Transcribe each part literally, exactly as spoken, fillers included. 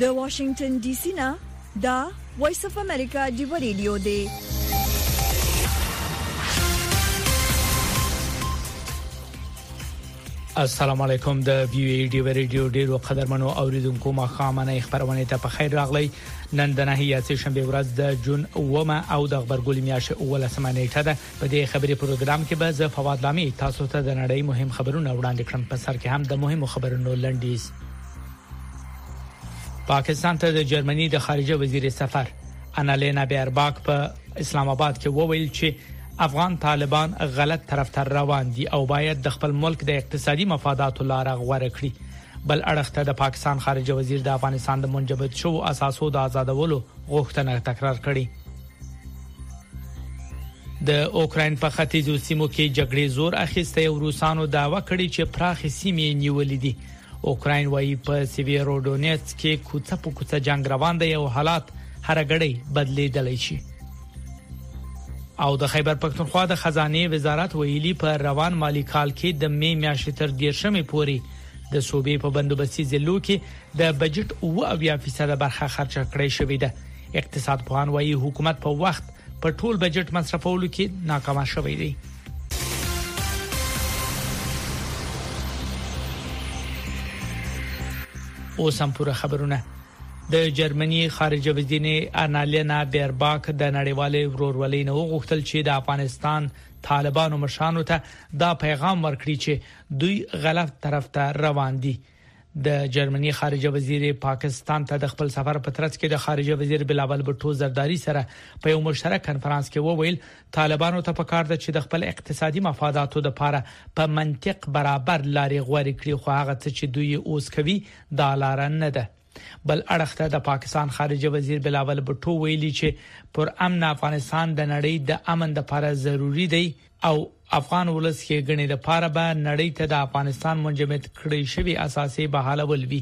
د واشنگټن ډي سي نه دا وایس اف امریکا دی ریډیو دی. السلام علیکم. د وی ای ډی ریډیو ډیرو قدرمنو اوریدونکو ما خامنه خبرونه ته په خیر راغلی. نن د نهي یا شنبه ورځ د جون اومه او د خبرګول میاشه اوله سمانه ده. په دې خبري پروګرام کې به ز فواد لامي تاسو ته د نړۍ مهم خبرونه وړاندې کړم. په سر کې هم د مهمو خبرونو لنډیز. پاکستان ته د جرمني د خارجه وزیر سفر انالینا بیرباک په اسلام آباد کې وویل چې افغان طالبان غلط طرف ته روان دي او باید د خپل ملک د اقتصادي مفاداتو لاره غوړه کړي. بل اړخ ته د پاکستان خارجه وزیر د افغانستان د منجمد شو اساسو د آزادولو غوښتنه تکرار کړي. د اوکراین په ختیځو سیمو کې جګړې زور اخیسته او روسانو داوا کړی چې پراخ سیمې نیولې دي. اوکراین وايي په سیویرودونیټس کې کوڅه په کوڅه جنگ روان دی او حالات هر غړي بدلیدلی شي. او د خیبر پختونخوا د خزانه وزارت ویلي په روان مالی کال کې د می میاشتې تر دیرشمې پورې د صوبې په بندوبستي ضلعو کې د بجټ اوه فیصد برخه خرچ کړې شوې ده. اقتصاد پوهان وايي حکومت په وخت په ټول بجټ مصرفولو کې ناکام شوی دی. اوس هم پوره خبرونه. د جرمني خارجه وزیر انالینا بیرباک د نړیوالې ورورولۍ نه وغوښتل چې د افغانستان طالبانو مشرانو ته دا پیغام ورکړي چې دوی غلط طرف ته روان دي. د جرمني خارجه وزیر پاکستان ته د خپل سفر په ترڅ کې د خارجه وزیر بلاول بټو زرداری سره په یو مشترک کانفرنس کې وویل طالبانو ته پکار ده چې د خپل اقتصادي مفاداتو لپاره په منطق برابر لارې غوړې کړي، خو هغه څه چې دوی اوس کوي دا لار نه ده. بل اړخ ته د پاکستان خارجه وزیر بلاول بټو ویلي چې پر امن افغانستان د نړۍ د امن لپاره ضروری دی او افغان ولس کې غني د لپاره به نړۍ ته د افغانستان منجمد کړي شوی اساسي بحاله ولوي.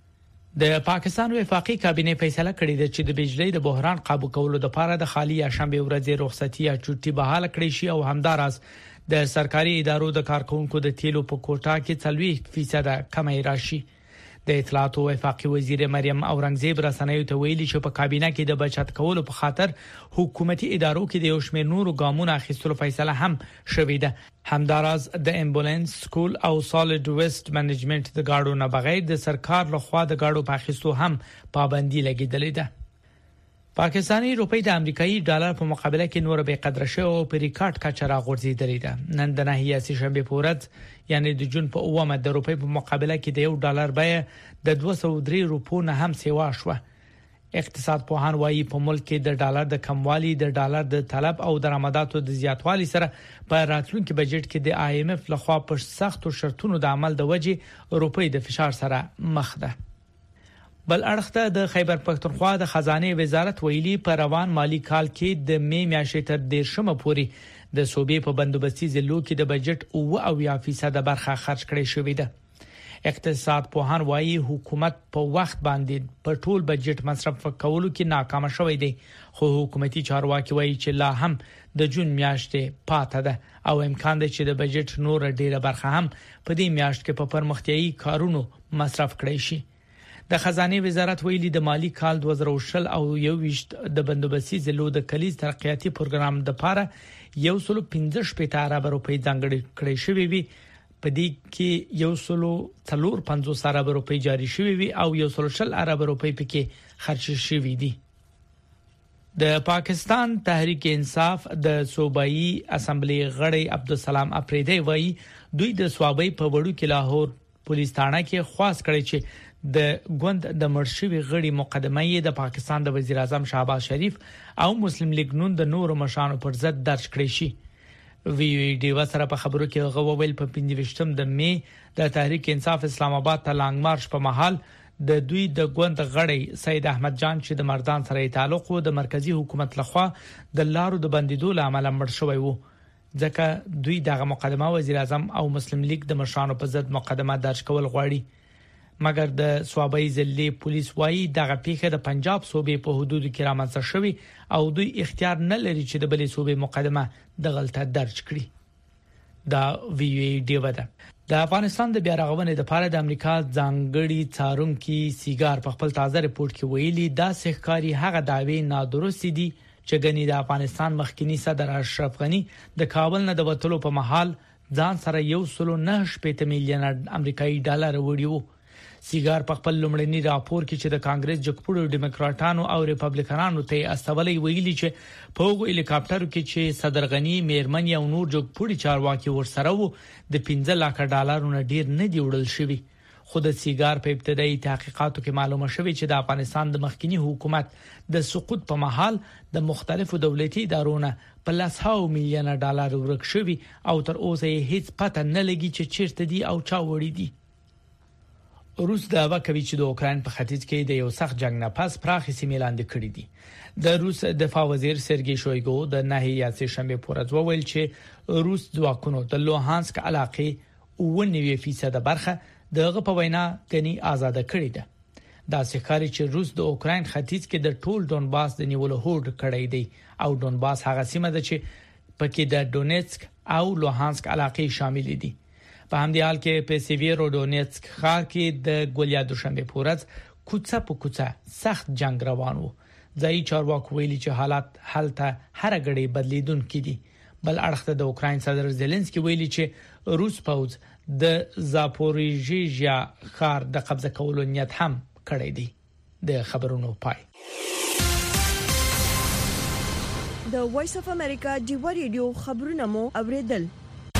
د پاکستان وفاقي کابینه فیصله کړې ده چې د بجلی د بحران قابو کولو لپاره د خالی یا شنبه ورځې رخصتي یا چټي بحاله کړي شي او همداراز د سرکاري ادارو د کارکونکو د تیلو په کوټا کې څلوي فیصد کمی راشي. د اطلاعات او وفاقي وزیر مریم اورنګزیب رسنیو ته ویلي چې په کابینه کې د بچت کولو په خاطر حکومتي ادارو کې د یو شمېر نورو ګامونو اخیستلو فیصله هم شوې ده. همداراز د امبولانس سکول او سالید ویسټ منیجمنت د گاډو نه بغیر د سرکار لخوا د گاډو په اخیستو هم پابندي لګیدلې ده. پاکستانی روپی د امریکایي ډالر په مقابله کې نور به قدر شو او په ریکارډ کچه راغورځېدلې ده. نن د نهي سه شنبه پورز یعنی د جون په اومه د روپی په مقابله کې د یو ډالر بیه د دوه سوه درې روپو نه هم سیوا شو. اقتصاد پوهان وايي په ملک کې د ډالر د کموالي، د ډالر د طلب او درآمداتو د زیاتوالي سره په راتلونکي بجټ کې د آی ایم اف لخوا په سختو شرطونو د عمل د وجې روپی د فشار سره مخ ده. بل اړخ ته د خیبر پختونخوا د خزانه وزارت ویلي په روان مالی کال کې د می میاشتې تر دیرشمه پورې د صوبې په بندوبستي ضلعو کې د بجټ اوه فیصد برخه خرج کړې شوې ده. اقتصاد پوهان وايي حکومت په وخت باندې په ټول بجټ مصرف کولو کې ناکام شوی دی، خو حکومتي چارواکي وايي چې لا هم د جون میاشتې پاته ده او امکان دی چې د بجټ نور ډیره برخه هم په دې میاشت کې په پرمختیايي کارونو مصرف کړي شي. د خزانه وزارت ویلي د مالی کال دوه زره شل او یو ویشت د بندوبستي ضلعو د کلیز ترقیاتي پروګرام د لپاره یو سل پنځه شپږ ارب روپۍ ځانګړي کړي شوی وي. په دې کې یو سل څلور پنځوس ارب روپۍ جاري شوی وي او یو سل شل ارب روپۍ پکې خرچ شوی دي. د پاکستان تحریک انصاف د صوبایي اسمبلی غړی عبدالسلام اپریدی وایي دوی د صوبای په وړو کې لاهور پولیس تھانه کې خواست کړی چې د ګوند د مرشوي غړي مقدمه یې د پاکستان د وزیر اعظم شهباز شریف او مسلم لیگ نون د نورو مشانو پر ضد درج کړی شي. وی وی ډی وسره په خبرو کې غوویل په پنځه د می د تحریک انصاف اسلام آباد ته لانګ مارش په محل د دوی د ګوند غړي سید احمد جان چې د مردان سره تعلق و د مرکزی حکومت لخوا د لارو د بندیدو لامل مړ شوی وو، ځکه دوی دغه مقدمه وزیر اعظم او مسلم لیگ د مشانو په ضد مقدمه درج کول غواړي. مګر د صوبایي ضلع پولیس وايي دغه پیښه د پنجاب صوبې په حدودو کې رامنځته شوې او دوی اختیار نه لري چې د بلې صوبې مقدمه د غلطه درج کړي. دا وی وی ډی ودا د افغانستان د بیا رغونې لپاره د امریکا ځانګړي څارونکي سیګار په خپل تازه ریپورت کې ویلي دا سحکاري هغه داوی نادرست دي چې غني د افغانستان مخکنی صدر اشرف غنی د کابل نه د وټلو په محل ځان سره یو سلو نه شپږ میلیون امریکایي ډالر وړيو سیګار په خپل لومړني راپور کې چې د کانګرس جګپوړو ډیموکراټانو او ریپابلیکنانو ته استولې ویلي چې په هغو هلیکاپټرو کې چې صدر غنی میرمن یو نور جګپوړي چارواکي ورسره وو د پنځه لک ډالرونو ډیر نه دی وړل شوی خو د سیګار په ابتدایي تحقیقاتو کې معلومه شوې چې د افغانستان د مخکنی حکومت د سقوط په محل د مختلفو دولتي ادارونو په لسهاو میلیون ډالر ورک شوی او تر اوسه هیڅ پته نه لګي چې چیرته دي او چا وړي دي روس دا وکوي چې د اوکرين په ختیځ کې د یو سخت جنگ نه پس پراخ سیمې لاندې کړې دي د روس دفاع وزیر سرګي شویګو د نهي سه شنبه پورز وویل چې روس ځواکونو د لوهانسک علاقې او نوي فیصد برخه دغه په وینا کني آزاد کړې ده دا څرګندوي چې روس د اوکرين ختیځ کې د ټول ډونباس د نیولو هوډ کړی دی او ډونباس هغه سیمه ده چې پکې د ډونیټسک او لوهانسک علاقې شامل دي په همدې حال کې په سیویرودونیټسک ښار کې د ګولیا دوشنبه پورز کوڅه په کوڅه سخت جنگ روان وو ځای چارواکو ویلي چې حالات هلته هر غړي بدلیدون کړي بل اړخته د اوکرين صدر زيلنسکي ویلي چې روس پوز د زاپوریژیا ښار د قبضه کولو نیت هم کړی دی د خبرونو پای د وایس اف امریکا دیو ریډیو خبرونه مو اوریدل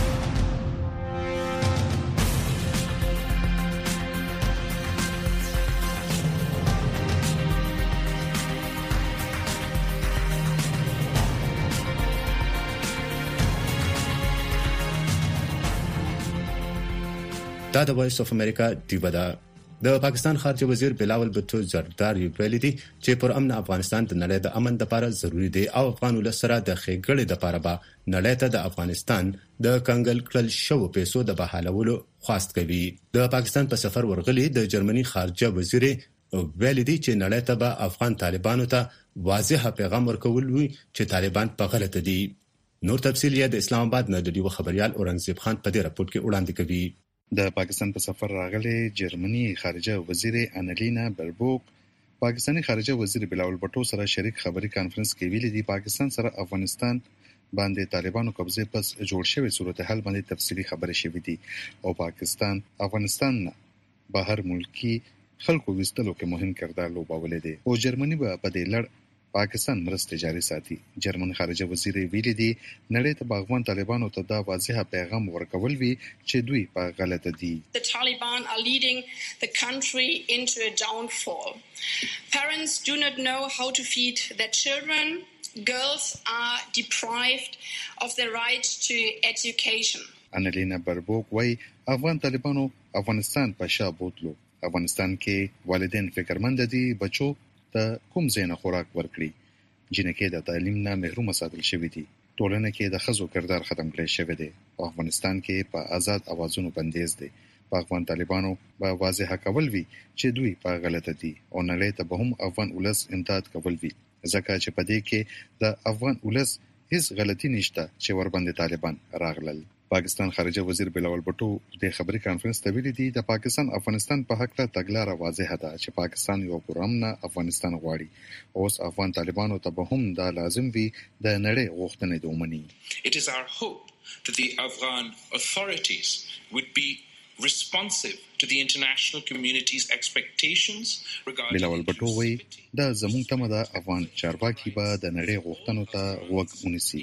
دا د وایس اف امریکا دیو دا د پاکستان خارجه وزیر بلاول بټو زرداری ویل دي چې پر امن افغانستان د نړۍ د امن لپاره ضروری دی او افغان ولسره د خېګړې لپاره به نړۍ ته د افغانستان د کنګل کړل شو پیسو د بحالولو خواست کوي د پاکستان په سفر ورغلي د جرمني خارجه وزیر ویل دي چې نړۍ ته به افغان طالبانو ته واضح پیغام ورکول وي چې طالبان په غلطه دي نور تفصیل یې د اسلام آباد نه د دیو خبريال اورنګزیب خان په دې راپور کې وړاندې کوي د پاکستان په سفر راغلي جرمني خارجه وزیر انالینا بربوک پاکستانی خارجه وزیر بلاول بټو سره شریک خبري کانفرنس کې ویلي دي پاکستان سره افغانستان باندې طالبانو قبضه پس جوړ شوی صورتحال باندې تفصیلی خبرې شوې دي او پاکستان افغانستان بهر ملکی خلکو وستلو کې مهم کردار لوبولې دي او جرمني به په دې لړ پاکستان مرسته جاري ساتي جرمن خارجه وزیر ویلي دي نړۍ ته باغوان طالبانو ته دا واضح پیغام ورکول وی چې دوی په غلطه دي The Taliban are leading the country into a downfall. Parents do not know how to feed their children. Girls are deprived of their right to education. انالینا بربوک وای افغان طالبانو افغانستان په شا بوتلو افغانستان کې والدین فکرمند دي بچو ته کوم ځای نه خوراک ورکړي جنکه د تعلیم نه محروم ساتل شوی دي ټولنه کې د خزو کردار ختم کړی شوی دی په افغانستان کې په آزاد اوازونو بندیز دي په افغان طالبانو به واضح کول وی چې دوی په غلطه دي او نړۍ ته به هم افغان ولس امداد کول وی ځکه چې په دې کې د افغان ولس هیڅ غلطي نشته چې ور باندې طالبان راغلل پاکستان خارجه وزیر بلاول بټو د خبري کانفرنس ته ویلي دي د پاکستان افغانستان په حق ته تګلاره واضحه ده چې پاکستان یو پرامنه افغانستان غواړي اوس افغان طالبانو ته به هم دا لازم وي د نړۍ غوښتنې دومني It is our hope that the Afghan authorities would be responsive to the international community's expectations regarding بلاول بټو وی دا زموږ تمه ده افغان چارواکي به د نړۍ غوښتنو ته غوږ ونیسي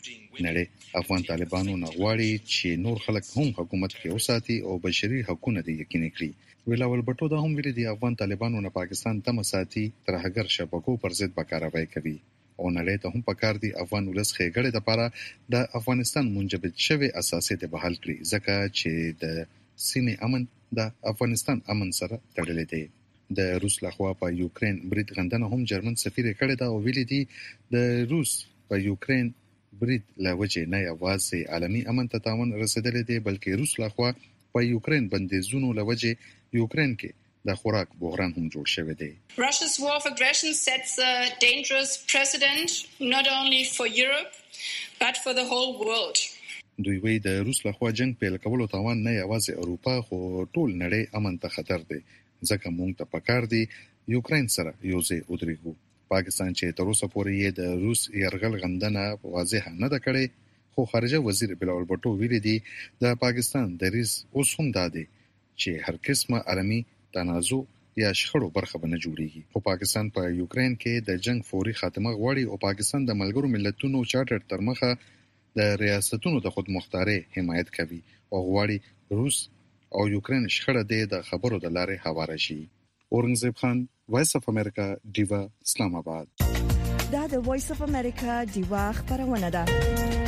نړۍ افغان طالبانو نه غواړي چې نور خلک هم حکومت کې وساتي او بشري حقوقونه د یقیني کړي بلاول بټو دا هم ویلي دي افغان طالبانو نه پاکستان تمه ساتي تر هغه شبکو پر ضد وکړاوي کوي او نړۍ ته هم پکار دي افغان ولس خېګړې لپاره د افغانستان منجمد شوی اساسات به حل کړي ځکه چې د سیمې امن د افغانستان امن سره تړلې دی د روس لخوا په یوکرين برید غندنه هم جرمن سفیر کړی دا او ویلي دي د روس په یوکرين برید لوجه نه یوازې عالمي امن ته تاوان رسیدلې دی بلکې روس لخوا په یوکرين بندیزونو لوجه یوکرين کې د خوراک بحران هم جوړ شوی دی Russia's war of aggression sets a dangerous precedent not only for Europe but for the whole world. دوی وی د روس لخوا جنگ پیل کولو توان نه یوازې اروپا خو ټول نړۍ امن ته خطر دی، ځکه موږ ته پکار دی یوکرين سره یوځای ودرېږو. پاکستان چې تر اوسه پورې یې د روس يرغل غندنه واضح نه ده کړې، خو خارجه وزیر بلاول بټو ویلي دی د پاکستان دریځ اوس هم دا دی چې هر قسمه عالمي تنازع یا شخړو برخه بنه جوړیږي. خو پاکستان په پا یوکرين کې د جنگ فوري خاتمه غواړي او پاکستان د ملګرو ملتونو چارټر تر مخه د ریاستونو د خودمختاري حمایت کوي او غواړي روس او یوکرين شخړه د خبرو د لارې هواره شي. اورنګزیب خان، وایس اف امریکا، دیوا، اسلام آباد. دا د وایس اف امریکا دیوا خبرونه ده.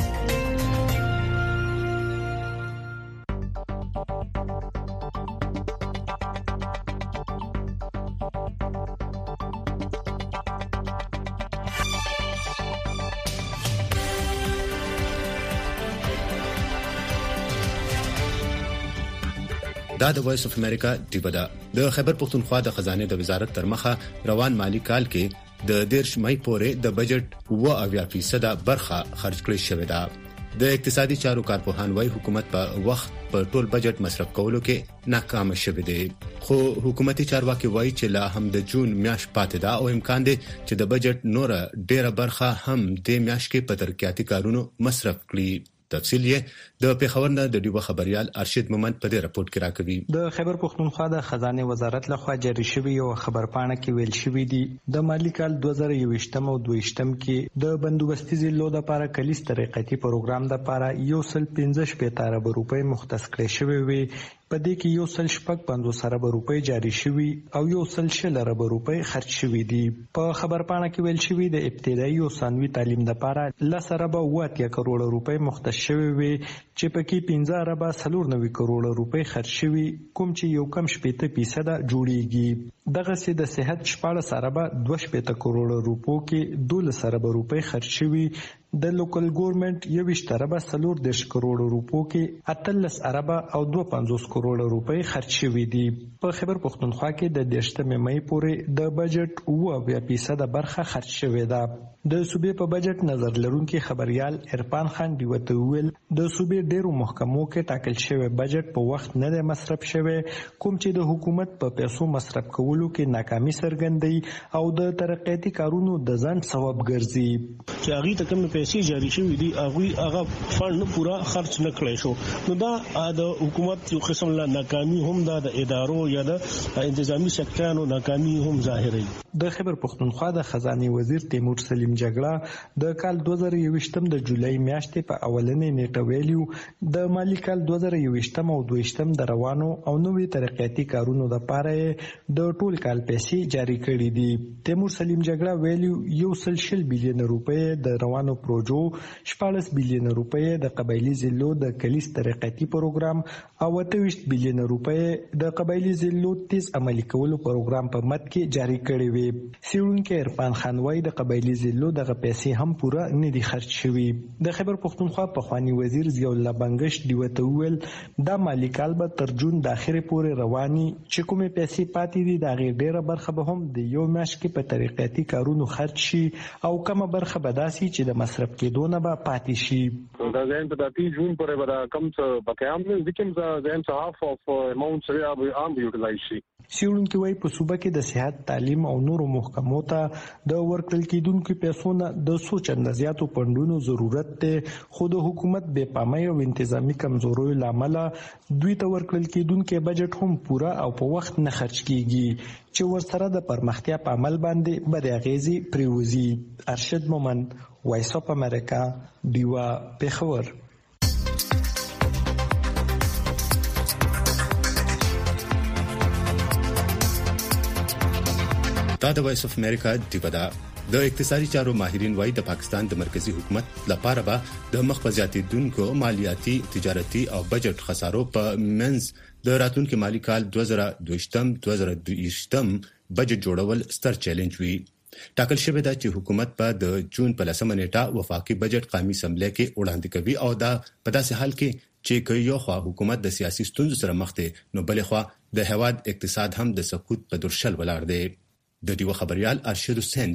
دا د وایس اف امریکا دیوا ده. د خیبر پختونخوا د خزانه د وزارت تر مخه روان مالی کال کې د دیرش مئی پورې د بجټ اوه اویا فیصد برخه خرج کړې شوې ده. د اقتصادي چارو کارپوهان وايي حکومت په وخت په ټول بجټ مصرف کولو کې ناکام شوه دی، خو حکومتي چارواکي وايي چې لا هم د جون میاشت پاتې ده او امکان دی چې د بجټ نور ډیره برخه هم د میاشت کې په ترقیاتي کارونو مصرف کړي. تفصیل یې د پیښور نه د ډیوه خبريال ارشد مومند په دې راپورټ کې راکوي. د خیبر پختونخوا د خزانه وزارت لخوا جاری شوی یو خبرپاڼه کې ویل شوی دی د مالی کال دوه زره یوویشتم او دویشتم کې د بندوبستي ضلعو لپاره کلیس طریقتي پروګرام لپاره یو سل پنځه شپږ ارب روپۍ مختص کړي شوی وي. په دې کې یو سل شپږ پنځوس ارب روپۍ جاری شوی او یو سل شل ارب روپۍ خرج شوی دي. په خبرپاڼه کې ویل شوی د ابتدایي او ثانوي تعلیم لپاره لس ارب اوه اتیا کروڑ روپۍ مختص شوی وي چې پکې پنځه ارب څلور نوي کروڑ روپۍ خرج شوی، کوم چې یو کم شپږ فیصد جوړیږي. دغه سي د صحت شپږ ارب دوه شپږ کروڑ روپو کې دولس ارب روپۍ خرج شوی. د لوکل ګورنمنت یوویشت ارب څلور دېرش کروڑ روپو کې اتلس ارب او دوه پنځوس کروڑ روپۍ خرج شوی دي. په خیبر پختونخوا کې د دیرشتمې مئی پورې د بجټ اوه اویا فیصد برخه خرج شوې ده. د صوبې په بجټ نظر لرونکي خبريال عرفان خان دیوته ویل د صوبې ډیرو محکمو کې ټاکل شوی بجټ په وخت نه دی مصرف شوی، کوم چې د حکومت په پیسو مصرف کولو کې ناکامي څرګندوي او د ترقیاتي کارونو د ځنډ سبب ګرځي. چې هغه ته کوم پیسې جاری شوې دي هغه هغه فند نه پورا خرج نه کړی شو، نو دا د حکومت یو قسم لا ناکامي هم دا د ادارو یا د انتظامی سکتورونو ناکامي هم ظاهري. د خیبر پختونخوا د خزانه وزیر تیمور سلیم جګړه د کال دوه زره یوویشتم د جولای میاشتې په اولنې نیټه ویلیو د مالی کال دوه زره یوویشتم او دویشتم د روانو او نوې ترقیاتي کارونو لپاره د ټول کال پیسې جاری کړې دي. تیمور سلیم جګړه ویلیو یو سل شل بلین روپۍ د روانو پروژو، شپږ بلین روپۍ د قبایلی ضلعو د کلیس ترقیاتي پروګرام او اته ویشت بلین روپۍ د قبایلی ضلعو تیز عملي کولو پروګرام په مد کې جاری کړي وي. سیړونکو عرفان خان وایي د قبایلی ضلعو دغه پیسې هم پوره نه دي خرج شوي. د خیبر پختونخوا پخوانی وزیر ضیاء الله بنگش دیوته ویل دا مالی کال به تر جون د اخرې پورې رواني، چې کومې پیسې پاتې دي د هغې ډیره برخه به هم د یو میاشت کې په طریقتي کارونو خرج شي او کومه برخه به داسي چې د مصرف کېدو نه به پاتې شي. دا ځین په داتي جون پورې به دا کم څه بقیام نه ځکه دا ځین څه هاف اف اماونټ سره به عام یوټیلایز شي. سیړونکو وايي په صوبه کې د صحت، تعلیم او نورو محکمو ته د ورکړل کېدونکو پیسو نه د څو چنده زیاتو پندونو ضرورت دی، خو د حکومت بې پامۍ او انتظامی کمزوریو لامل دوی ته ورکړل کېدونکو بجټ هم پوره او په وخت نه خرج کیږي، چې ورسره د پرمختیا په عمل باندې بد اغیزې پریوزي. ارشد مومند، وایس اف امریکا، دیوا، پیښور. دا د وایس اف امریکا دیوا ده. د اقتصادي چارو ماهرین وايي د پاکستان د مرکزی حکومت لپاره به د مخ په زیاتېدونکو مالیاتي، تجارتي او بجټ خسارو په منځ د راتلونکي مالی کال دوه زره دویشتم دوه زره دویشتم بجټ جوړول ستر چیلنج وي. ټاکل شوی دا چې حکومت په د جون په لسمه نیټه وفاقي بجټ قومي اسمبلی کې وړاندې کوي او دا په داسې حال کې چې یو خوا حکومت د سیاسي ستونزو سره مخ دی، نو بل خوا د هواد اقتصاد هم د سقوط په درشل ولاړ دی. د دیو خبريال ارشد حسین یې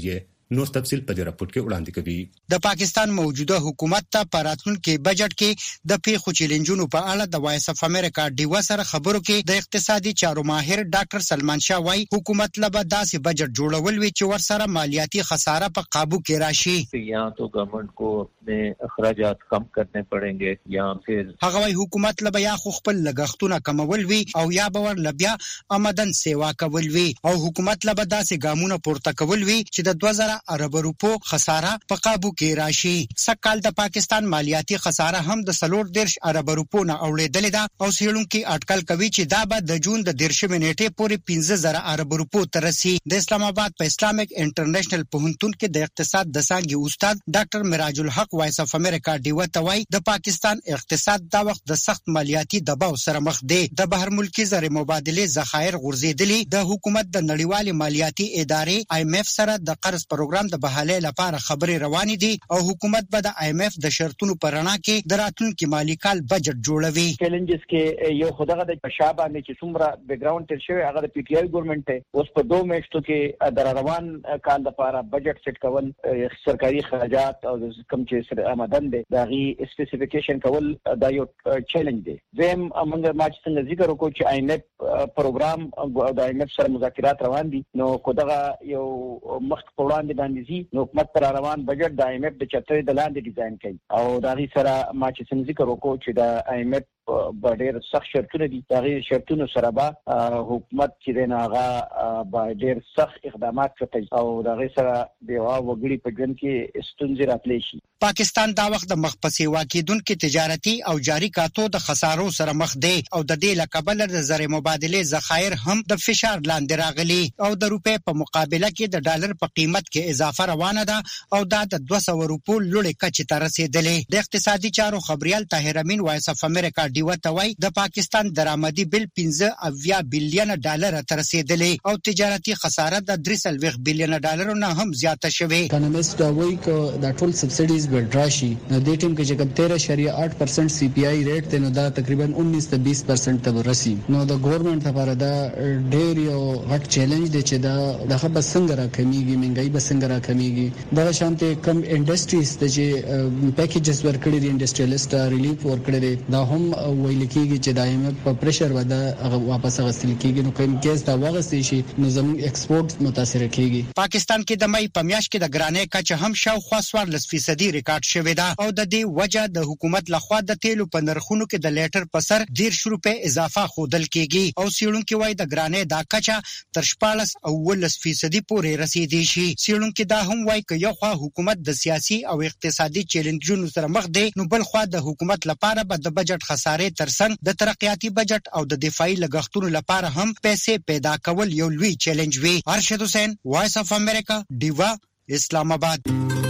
نور تفصیل په دې راپور کې وړاندې کوي. د پاکستان موجوده حکومت ته پراتونکو بجټ کې د پیښو چیلنجونو په اړه د وایس اف امریکا ډیوا سره خبرو کې د اقتصادي چارو ماهر ډاکټر سلمان شاه وايي حکومت لبا داسې بجټ جوړول وی چې ورسره مالیاتي خساره په قابو کې راشي. یا تو گورنمنٹ کو اپنے اخراجات کم کرنے پڑیں گے یا پھر هغه وايي حکومت لبا یا خو خپل لګښتونه کمول وی او یا باور لبیا آمدن سیوا کول وی او حکومت لبا داسې ګامونه پورته کول وی چې د دوه زره ارب روپو خساره په قابو کې راشي. سکهال د پاکستان مالیاتي خساره هم د سلور دیرش ارب روپو نه اوړېدلې ده او سیړونکو اټکل کوي چې دا به د جون د دیرشمې نیټې پورې پنځه زره ارب روپو ته رسي. د اسلام آباد په اسلامیک انټرنیشنل پوهنتون کې د اقتصاد د څانګې استاد ډاکټر مراج الحق وایس اف امریکا ډیوا ته وايي د پاکستان اقتصاد دا وخت د سخت مالیاتي دباو سره مخ دی. د بهر ملکی زر مبادله ذخایر غورځېدلي د حکومت د نړیوال مالیاتي ادارې آی ایم ایف سره د قرض پروګرام د بحالې لپاره خبرې روانې دي او حکومت به د آی ایم ایف د شرطونو پر رڼا کې د راتلونکي مالی کال بجټ جوړوي. چیلنجز کې یو خدغه د شابه نه چې څومره بیک گراوند تر شوی هغه د پی ټی آی ګورنمنت ته اوس په دوه میاشتو کې د روان کال لپاره بجټ سیټ کول سرکاري خراجات او کوم چې آمدن دي دا غي سپیسیفیکیشن کول دا یو چیلنج دی. زم موږ ما چې څنګه ذکر وکړو چې آی ایم ایف پروګرام او د آی ایم ایف سره مذاکرات روان دي نو خدغه یو مخ په وړاندې باندې نو حکومت پر روان بجټ د آی ایم ایف د چترې د لاندې ډیزاین کړي او دا غي سره ما چې څنګه ذکر وکړو چې د آی ایم ایف په ډېر سخت شرطونه دي دا غي شرطونه سره به حکومت چې نه هغه به ډېر سخت اقدامات کوي او دا غي سره د وا وګړي په ژوند کې ستونزې راتلی شي. پاکستان دا وخت د مخپسې واکیدونکو تجارتي او جاری کاتو د خسارو سره مخ دی او د دې لقبل د زر مبادله ذخایر هم د فشار لاندې راغلي او د روپې په مقابله کې د ډالر په قیمت کې اضافه روانه ده او دا د دوه سوه روپو لوړې کچې ته رسیدلې. د اقتصادي چارو خبريال طاهر امین وایس اف امریکا ډیوا ته وایي د پاکستان درآمدي بل پنځه اویا بلین ډالر ته رسیدلې او تجارتي خساره د درې سلويخ بلین ډالر نه هم زیاته شوه. اکونومیست وایي چې د ټول سبسایډیز ورډراشي نو د ټیم کې چې کوم تیرہ اشاریه آٹھ پرسنٹ سی پی آی ریټ ته نو دا تقریبا انیس ته بیس پرسنٹ ته ورسي. نو د ګورنمنت لپاره دا ډېر یو غټ چیلنج دی چې دا دغه بسنګ را کمیږي منګای بسنګ را کمیږي. دا شانته کم انډستریز ته چې پیکیجز ورکړي دي انډستریالیست ریلیف ورکړي دي دا هم ویل کېږي چې دایمه په پریشر ودا واپس غسل کېږي نو کوم کیس دا واغستې شي نو زموږ ایکسپورټ متاثر کېږي. پاکستان کې د مې په میاشت کې د ګرانې کچه هم شاوخوا څوارلس فیصدي ریکارډ شوې ده او د دې وجه د حکومت لخوا د تیلو په نرخونو کې د لیټر په سر ډیر روپۍ اضافه خودل کېږي او سیړونکو وایي د ګرانې دا کچه تر شپاړس او ولس فیصدي پورې رسیدي شي. سیړونکو دا هم وایي چې یو خوا حکومت د سیاسي او اقتصادي چیلنجونو سره مخ دی نو بل خوا د حکومت لپاره به د بجټ خسارې ترڅنګ د ترقیاتي بجټ او د دفاعي لګښتونو لپاره هم پیسې پیدا کول یو لوی چیلنج وي. ارشد حسین وایس اف امریکا ډیوا اسلام آباد.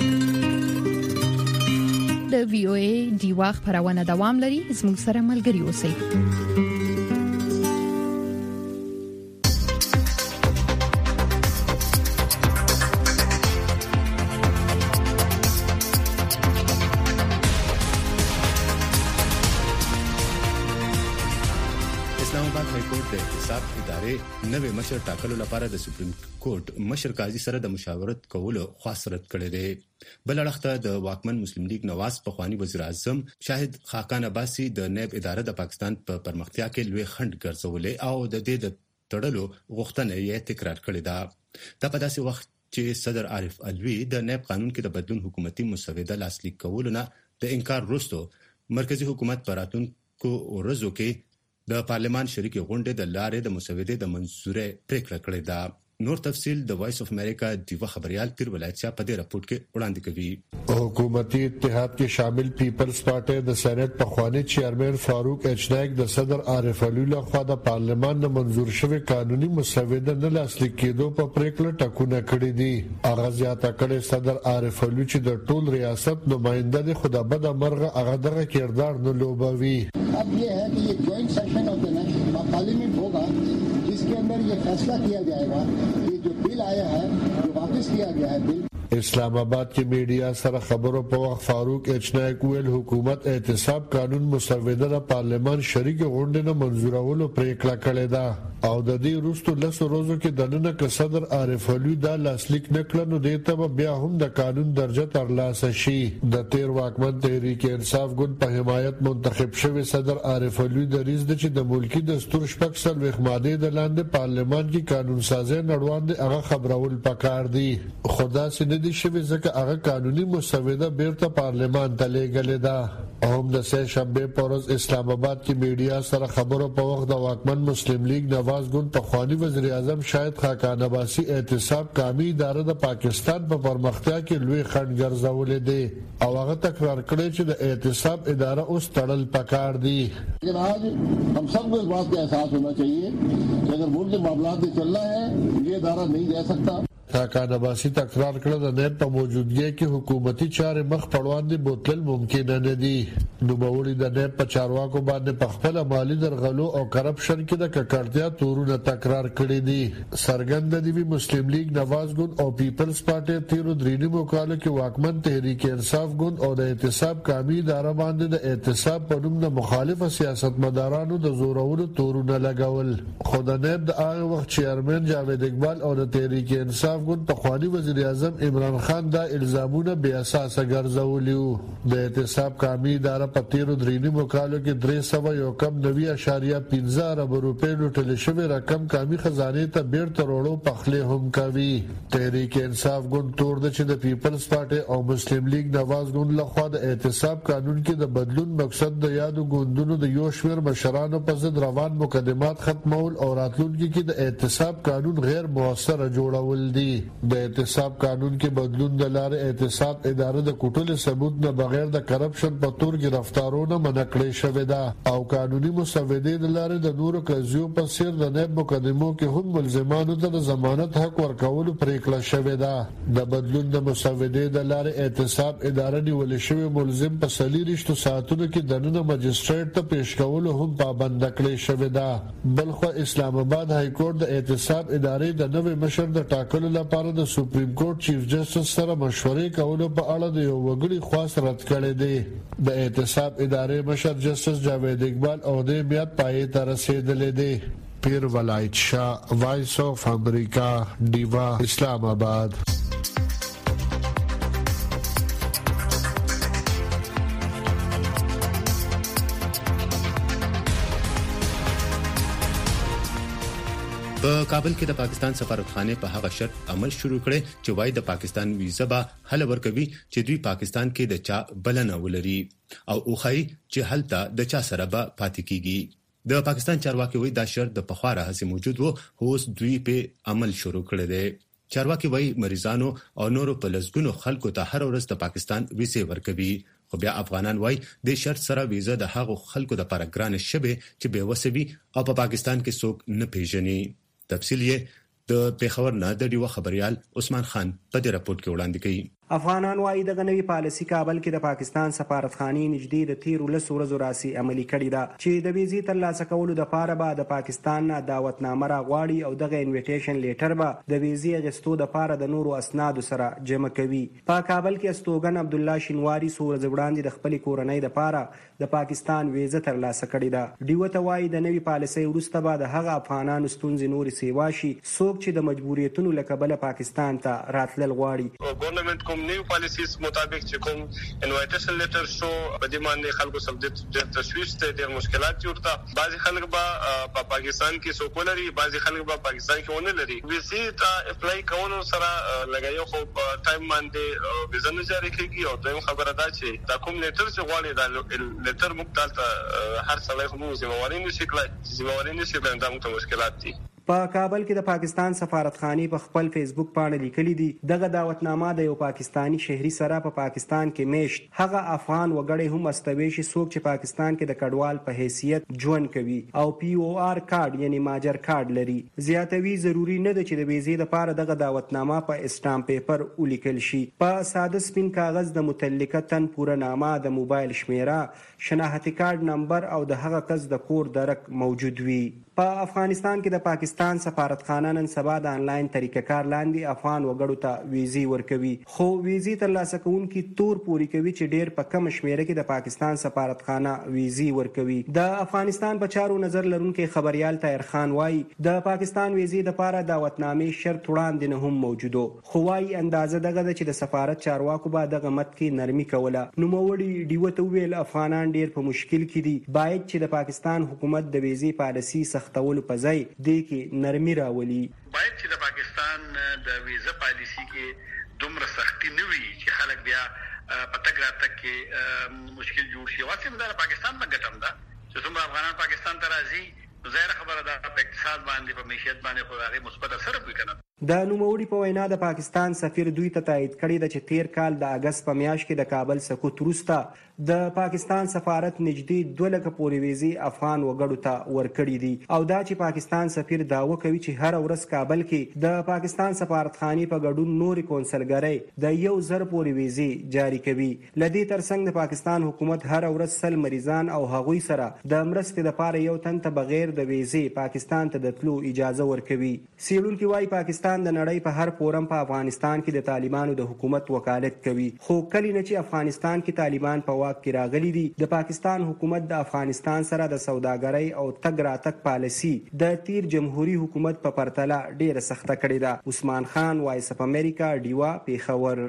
د وی او ای ډیوا خبرونه دوام لري زموږ سره ملګري اوسئ. د احتساب ادارې نوې مشر ټاکلو لپاره د سپریم کورټ مشر قاضي سره د مشاورت کولو خواست رد کړی دی. بل اړخته د واکمن مسلم لیگ نواز پخوانی وزیر اعظم شاهد خاقان عباسي د نیب اداره د پاکستان په پرمختیا کې لوی خنډ ګرځولې او د دې د تړلو غوښتنه یې تکرار کړې ده. دا په داسې وخت چې صدر عارف الوی د نیب قانون کې د بدلون حکومتي مسوده لاسلیک کولو نه د انکار وروسته مرکزی حکومت پر راتلونکو ورځو کې د پارلمان شریک غونډې د لارې د مسودې د منزورې پریکړه کړې ده. نور تفصیل د وایس اف امریکا دیو خبريال پیر ولایتیا په دې راپورټ کې وړاندې کوي. حکومتي اتحاد کې شامل پیپلز پارټي د سېنات پخوانی چیرمن فاروق ایچ نایک د صدر عارف علوی له خوا د پارلمان د منزور شوی قانوني مسوده نه لاسلیک کېدو په پریکړه ټاکونه کړې دي. اغاز یاته کړی صدر عارف علوی چې د ټول ریاست نماینده د خدا بد مرغه هغه دغه کردار نه لوبوي. अब ये है कि ये joint session of the parliament होगा जिसके अंदर ये फैसला किया जाएगा ये जो बिल आया है जो वापस किया गया है बिल اسلام آباد کې میډیا سره خبرو په وخت فاروق اچنایک ویل حکومت احتساب قانون مسوده د پارلمان شریک غونډې نه منزورولو پریکړه کړې ده او د دې وروسته لسو ورځو کې د نن ک صدر عارف علي دا لاسلیک نکړه نو د ته بیا هم د قانون درجه ترلاسه شي. د تیر واکمن تحریک انصاف ګوند په حمایت منتخب شوی صدر عارف علي د ریز د چې د ملکی دستور شپږ سل وخماده د لاندې پارلمان کې قانون سازي نړوان دي هغه خبرول پکار دي خدا سي ندي شوی ځکه هغه قانوني مسوده بیرته پارلمان ته لېږلې ده. هم د سه شنبه پروز اسلام آباد کې میډیا سره خبرو په وخت د واکمن مسلم لیگ نواز ګوند په خواني وزیر اعظم شاهد خاقان عباسي احتساب قومي اداره د پاکستان په پرمختیا کې لوی خنډ ګرځولې دي او هغه تکرار کړی چې د احتساب اداره اوس تړل پکار دي. लेकिन आज हम सबको इस बात का एहसास होना चाहिए कि अगर मुल्क के मामलात में चलना है ये इदारा नहीं रह सकता. خاقان عباسي تکرار کړ د نیب په موجودګۍ کې حکومتي چارې مخ پړواندې بوتل ممکن نه دي. نو بوړي د نیب په چارواکو باندې په خپل مالی درغلو او کرپشن کې د ککړتیا تورونه تکرار کړي دي. سرګند دي مسلم لیگ نواز ګوند او پیپلز پارټي تیرو درینی مقاله کې واکمن تحریک انصاف ګوند او د احتساب قومي اداره باندې د احتساب په نوم د مخالف سیاستمدارانو د زورولو تورونه لګول. خو د نیب د هغه وخت چیرمن جاوید اقبال او د تحریک انصاف ګوند په خواني وزیر اعظم عمران خان دا الزامونه بے اساسه ګرځولیو. د احتساب قومي اداره په تیرو درینی مقالو کې درې سوه یو کم نوي اشاریه پنځه ارب روپۍ لوټل شوی رقم قومي خزانې ته بیرته وروړو پخلی هم کوي. تحریک انصاف ګوند تور ده چې د پیپلز پارټي او مسلم لیگ نواز ګوند لخوا د احتساب قانون کې د بدلون مقصد د یادو ګوندونو د یو شمېر مشرانو په ضد روان مقدمات ختمول او راتلونکي کې د احتساب قانون غیر موثره جوړول دي. د احتساب قانون کې بدلون د لارې احتساب اداره د کوټل ثبوت نه بغیر د کرپشن په تور گرفتارونه منع کړې شوې ده او قانوني مسودې د لارې د نورو قضیو په څیر د نیب مقدمو کې هم ملزمانو ته د ضمانت حق ورکولو پریکړه شوې ده. د بدلون د مسودې د لارې احتساب اداره نیول شوی ملزم په څلېرویشتو ساعتونو کې دننه مجسټریټ ته پیش کولو هم پابند کړې شوې ده. بلخو اسلام آباد های کورټ د احتساب ادارې د نوې مشر د ټاکلو لپاره د سپریم کورټ چیف جسټس سره مشورې کولو په اړه د یو وګړي خواست رد کړی دی. د احتساب ادارې مشر جسټس جاوید اقبال او د میاد پای ته رسیدلې دی. پیر ولایت شاه وایس اف امریکا دیوا اسلام آباد. په کابل کې د پاکستان سفارتخانه په هغه شرط عمل شروع کړي چې وايي د پاکستان ویزه به حل ورکوي چې دوی پاکستان کې د چا بلنه ولري او اوخی چې هلته د چا سره به پاتې کیږي. د پاکستان چارواکي وایي دا شرط د پخواره هڅه موجود وو اوس دوی په عمل شروع کړی دی. چارواکي وایي مریضانو او نورو په لږونو خلکو ته هر ورځ د پاکستان ویزه ورکوي. خو بیا افغانان وایي د شرط سره ویزه د هغو خلکو د لپاره ګرانه شوه چې به وسوي او په پاکستان کې څوک نه پیژني. تفصیل یې د پیښور نه د ډیو خبريال عثمان خان په دې راپورټ کې وړاندې کړي. افغانان وايي د غنوي پالیسي کابل کې د پاکستان سفارتخانه نږدې د تیر ولس ورځو راسي عملی کړي دا چې د ویزې ترلاسه کولو د پاره به د پاکستان نه دعوتنامه راغواړي او دغه انویټیشن لیټر به د ویزې غستو د پاره د نورو اسناد سره جمع کوي. په کابل کې استوګن عبد الله شینواری سورز وړاندې د خپل کورنۍ د پاره د پاکستان ویزه ترلاسه کړي دا. ډیو ته وايي د نوي پالیسي وروسته به د هغه افغانانو ستونزې نور سیوا شي څوک چې د مجبوریتونو لکبل پاکستان ته راتلل غواړي. ګورنمنت کوم نیو پالیسیز مطابق چې کوم انوایټیشن لیټر شو په دې باندې خلکو سبجیکټ د تشویش ته ډېر مشکلات جوړتا. بعضي خلک به په پاکستان کې سوکولري بعضي خلک به پاکستان کې ونه لري. ویزې ته اپلای کولو سره لګایو خو ټایم باندې ویزه نه جاری کیږي او دویم خبره ده چې دا کوم لیټر چې غواړي دا لیټر موږ ته هر څلای خو موږ زمواري نشي کولای زمواري نشي باندې دا موږ مشکلات دي. په کابل کې د پاکستان سفارتخانه په خپل فیسبوک باندې لیکلي دي دغه دعوتنامه د یو پاکستانی شهري سره په پاکستان کې میشت هغه افغان وګړي هم استوي شي څوک چې پاکستان کې د کډوال په حیثیت ژوند کوي او پی او آر کارت یعنی ماجر کارت لري. زیاتوي ضروری نه ده چې د ویزې لپاره دغه دعوتنامه په اسټامپ پیپر ولیکل شي. په ساده سپین کاغذ د متعلقه تن پوره نامه د موبایل شمیره شناختی کارت نمبر او د هغه کس د کور درک موجود وي. په افغانستان کې د پاکستان سفارتخانه نن سبا د انلاین طریقه کار لاندې افغان وګړو ته ویزې ورکوي، خو ویزې ترلاسه کوونکي تور پوري کوي چې ډېر په کم شمیره کې د پاکستان سفارتخانه ویزې ورکوي. د افغانستان په چارو نظر لرونکي خبريال طاهر خان وایي د پاکستان ویزې لپاره دعوتنامې شرط وړاندې نه هم موجودو، خو وایي اندازه دغه ده چې د سفارت چارواکو به دغه مت کې نرمي کوله. نوموړي ډیوه ته وویل افغانان ډېر په مشکل کې دي، باید چې د پاکستان حکومت د ویزې پالیسي سختولو په ځای دې کې نرمي راولي. باید چې د پاکستان د ویزه پالیسي کې دومره سختي نه وي چې خلک بیا په تګ راتګ کې مشکل جوړ شي. واسه د پاکستان نه ګټم ده چې څومره افغانان پاکستان ته راځي، ظاهر خبره ده په اقتصاد باندې په معیشت باندې خو هغه مثبت اثر کوي کنه. د نوموړي په وینا د پاکستان سفیر دوی ته تایید کړی ده چې تیر کال د اگست په میاشت کې د کابل سقوط وروسته د پاکستان سفارت نږدې دوه لکه پورې ویزې افغان وګړو ته ورکړي دي، او دا چې پاکستان سفیر دعوه کوي چې هر ورځ کابل کې د پاکستان سفارتخانې په ګډون نورې کونسلګرۍ د یو زر پورې ویزې جاری کوي. لدې ترڅنګ د پاکستان حکومت هر ورځ سل مریضان او هغوی سره د مرستې لپاره یو تن ته بغیر د ویزې پاکستان ته د تلو اجازه ورکوي. څېړونکي وايي پاکستان د نړۍ په هر فورم په افغانستان کې د طالبانو د حکومت وکالت کوي، خو کله نه چې افغانستان کې طالبان په واک کې راغلي دي د پاکستان حکومت د افغانستان سره د سوداګرۍ او تګ راتګ پالیسي د تیر جمهوریت حکومت په پرتله ډیره سخته کړې ده. عثمان خان، وایس اف امریکا، ډیوا، پیښور.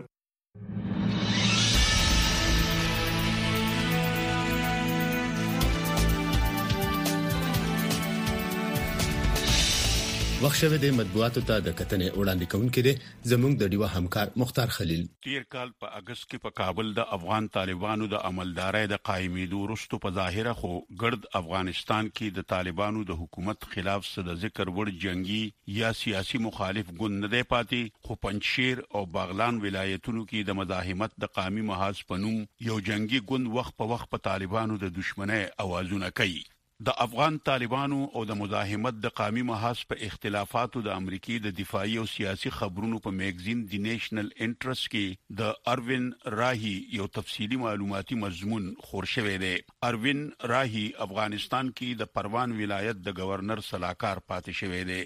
وخت شوه د مطبوعاتو ته د کتنې وړاندې کوونکې دي زموږ د ډیوا همکار مختار خلیل. تیر کال په اگست کې په کابل د افغان طالبانو د عملدارۍ د قائمېدو وروسته په ظاهره خو ګرد افغانستان کې د طالبانو د حکومت خلاف څه د ذکر وړ جنگي یا سیاسي مخالف ګوند نه دی پاتې، خو پنجشیر او باغلان ولایتونو کې د مزاحمت د قومي محاذ په نوم یو جنگي ګوند وخت په وخت په طالبانو د دشمنۍ اوازونه کوي. د افغان طالبانو او د مزاحمت د قومي محاذ په اختلافاتو د امریکای د دفاعي او سیاسي خبرونو په میگزین دی نیشنل انټرست کې د اروین راهی یو تفصیلی معلوماتي مضمون خور شوی دی. اروین راهی افغانستان کې د پروان ولایت د گورنر صلاحکار پاتې شوی دی.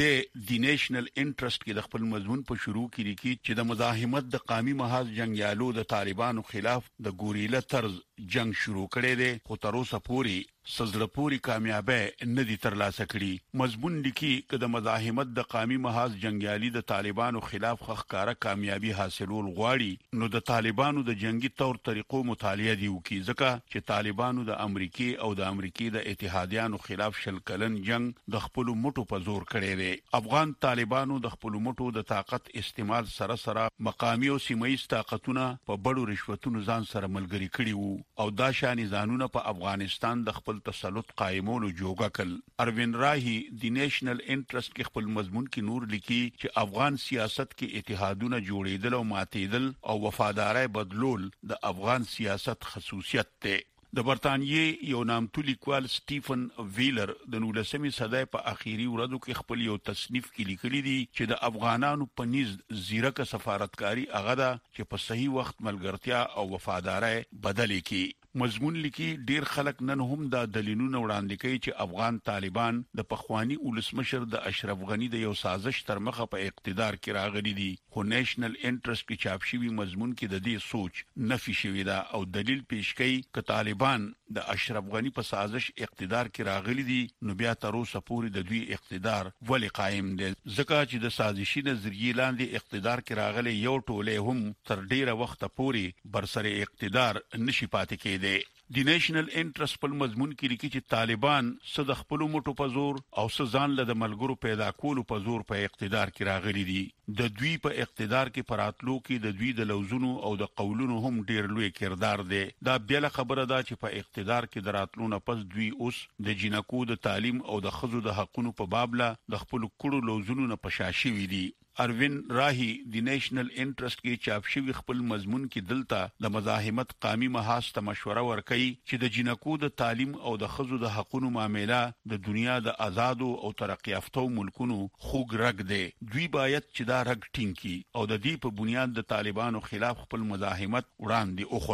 د دی نیشنل انټرست کې د خپل مضمون په شروع کې لیکي چې د مزاحمت د قومي محاذ جنگیالو د طالبانو خلاف د ګوریلا طرز جنگ شروع کړي دي، خو تر اوسه پورې سزړه پوری کامیابی نه دي ترلاسه کړي. مضمون لیکي چې د مزاحمت د قومي محاذ جنگیالي د طالبانو خلاف ښکارا کامیابی حاصلول غواړي، نو د طالبانو د جنگي تور طریقو مطالعه دی وکي، ځکه چې طالبانو د امریکای او د امریکای د اتحادیانو خلاف شل کلن جنگ د خپل موټو په زور کړي دي. افغان طالبانو د خپل موټو د طاقت استعمال سره سره مقامی او سیمایي طاقتونه په بڑو رشوتونو ځان سره ملګری کړي وو، او دا شان ځانونه په افغانستان د خپل تسلط قائمولو جوګه کړ. اروین راهی دی نیشنل انټرست کې خپل مضمون کې نور لیکي چې افغان سیاست کې اتحادونه جوړېدل او ماتېدل او وفادارۍ بدلول د افغان سیاست خصوصیت دی. د برتانیې یو نامتو لیکوال سټیفن ویلر د نولسمې صدۍ په اخیری ورځو کې خپل یو تصنیف کې لیکلي دي چې د افغانانو په نيز زیرکه سفارتکاری هغه ده چې په صحیح وخت ملګرتیا او وفادارۍ بدلې کی. مضمون لیکي ډیر خلک نن هم دا دلیلونه وړاندې کوي چې افغان طالبان د پخوانی ولسمشر د اشرف غنی د یو سازش تر مخه په اقتدار کې راغلي دي، خو نیشنل انټرست کې چاپ شوی مضمون کې د دې سوچ نفي شوی دا او دلیل پیش کوي چې طالبان د اشرف غنی په سازش اقتدار کې راغلي دي، نو بیا تر اوسه پورې د دوی اقتدار ولی قائم دی، ځکه چې د سازشي نظریې لاندې اقتدار کې راغلي یو ټوله هم تر ډیره وخت پورې برسره اقتدار نشي پاتې کېدی. دی نیشنل انټرست په مضمون کې لیکي چې طالبان څه د خپل موټو په زور او څه ځان له ملګرو پیدا کولو په زور په اقتدار کې راغلي دي. د دوی په اقتدار کې پراتلو کې د دوی د لوزونو او د قولونو هم ډیر لوی کردار دی. دا بل خبره ده چې په اقتدار کې دراتلو نه پس دوی اوس د جنکو د تعلیم او د خزو د حقونو په باب لا د خپل کړو لوزونو نه پشاشي وي دي. اروین راهی دی نیشنل انټرست کې چاپ شوی خپل مضمون کې دلته د مزاحمت قومي محاذ ته مشوره ورکړي چې د جنکو د تعلیم او د خزو د حقونو معاملې د دنیا د آزادو او ترقی یافتو ملکونو خوګ رګ دی. دوی باید چې دا رګ ټینګي او د دې په بنیاد د طالبانو خلاف خپل مزاحمت وړاندې وخوځي.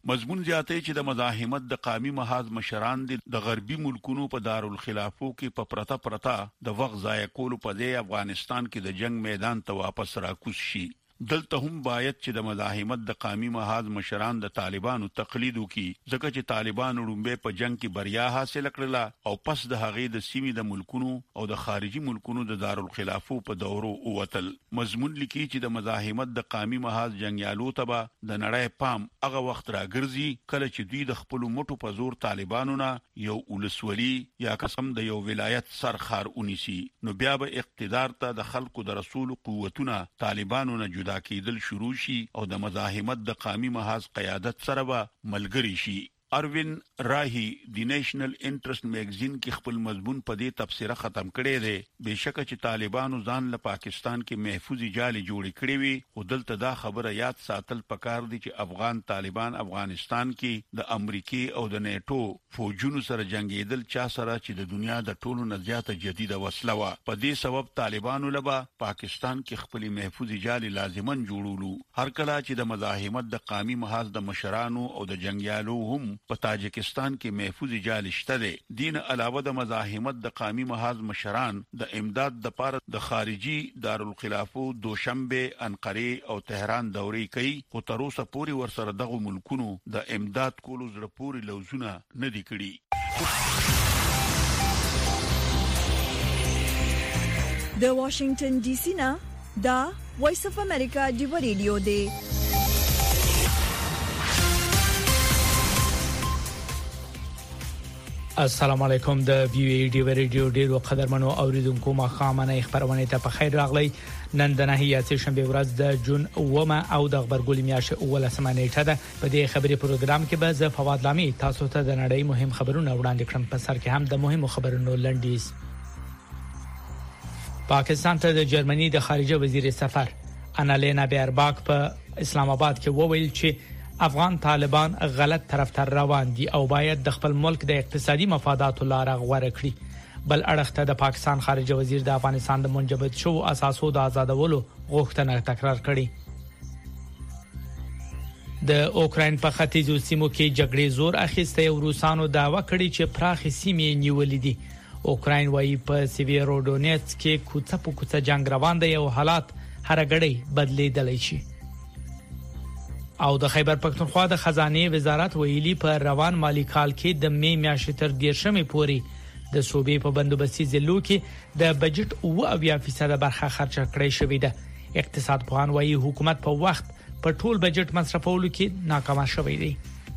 مضمون زیاتې چې د مزاحمت د قومي محاذ مشران د غربي ملکونو په دارالخلافو کې په پرتا پرتا د وخت ضایع کولو په ځای افغانستان کې د جنگ میدان ته واپس راکوز شي. دلته هم باید چې د مزاحمت د قومي محاذ مشران د طالبانو تقلید وکړي ځکه چې طالبانو لومبه په جنگ کې بریا حاصل کړله او پس د هغې د سیمې د ملکونو او د خارجي ملکونو د دارالخلافو په دورو اوتل. مضمون لیکي چې د مزاحمت د قومي محاذ جنگیالو ته به د نړۍ پام هغه وخت راګرځي کله چې دوی د خپل موټو په زور طالبانو نه یو ولسوالي یا قسم د یو ولایت سرخار ونیسي نو بیا به اقتدار ته د خلکو د رسول قوتونه طالبانو نه جدا کېدل شروع شي او د مزاحمت د قومي محاذ قیادت سره به ملګری شي. اروین راهی د نېشنل انټرست میگزین کې خپل مضمون په دې تفسیر ختم کړی دی. بهشکه چې طالبانو ځان له پاکستان کې محفوظ جالي جوړ کړی وي خو دلته دا خبره یاد ساتل پکار دي چې افغان طالبان افغانستان کې د امریکای او د نیټو فوجونو سره جنگیدل چا سره چې د دنیا د ټولو نه زیاته جديده وسله و. په دې سبب طالبانو لبا پاکستان کې خپل محفوظ جالي لازمن جوړولو. هر کله چې د مزاحمت د قومي محاذ د مشرانو او د جنگیالو هم په تاجکستان کې محفوظ جال شته دي. دین علاوه د مزاحمت د قومي محاذ مشران د امداد د پاره د خارجي دارالخلافو دوشنبه انقره او تهران دوري کوي خو تر اوسه پوري ورسره دغه ملکونو د امداد کولو زړه پوري لوزونه نه دي کړی. د واشنگټن ډي سي نه دا وایس اف امریکا دی ریډیو دی. السلام علیکم. د وی ای ډی ریډیو ډیرو قدرمنو اوریدونکو ما خامنه خبرونه ته په خیر راغلی. نن د نهایت شنبه ورځ د جون اومه او د خبرګولې میاشت اوله سمانه ده. په دې خبري پروګرام کې به ز فواد لامي تاسو ته د نړۍ مهم خبرونه وړاندې کړم. په سر کې هم د مهمو خبرونو لنډیز. پاکستان ته د جرمني د خارجه وزیر سفر انالینا بیرباک په اسلام آباد کې وویل چې افغان طالبان غلط طرف ته روان دي او باید د خپل ملک د اقتصادي مفاداتو لاره غوړه کړي. بل اړخ ته د پاکستان خارجه وزیر د افغانستان د منجمد شو اساسو د آزادولو غوښتنه تکرار کړي. د اوکراین په ختیځو سیمو کې جګړې زور اخیسته او روسانو داوا کړی چې پراخ سیمې نیولې دي. اوکراین وايي په سیویرودونیټس کې کوڅه په کوڅه جنگ روان دی او حالات هر غړي بدلیدلی شي. او د خیبر پختونخوا د خزانه وزارت ویلي په روان مالی کال کې د می میاشتې تر دیرشمې پورې د صوبې په بندوبستي ضلعو کې د بجټ اوه اویا فیصد برخه خرچ کړې شوې ده. اقتصاد پوهان وايي حکومت په وخت په ټول بجټ مصرفولو کې ناکام شوی دی.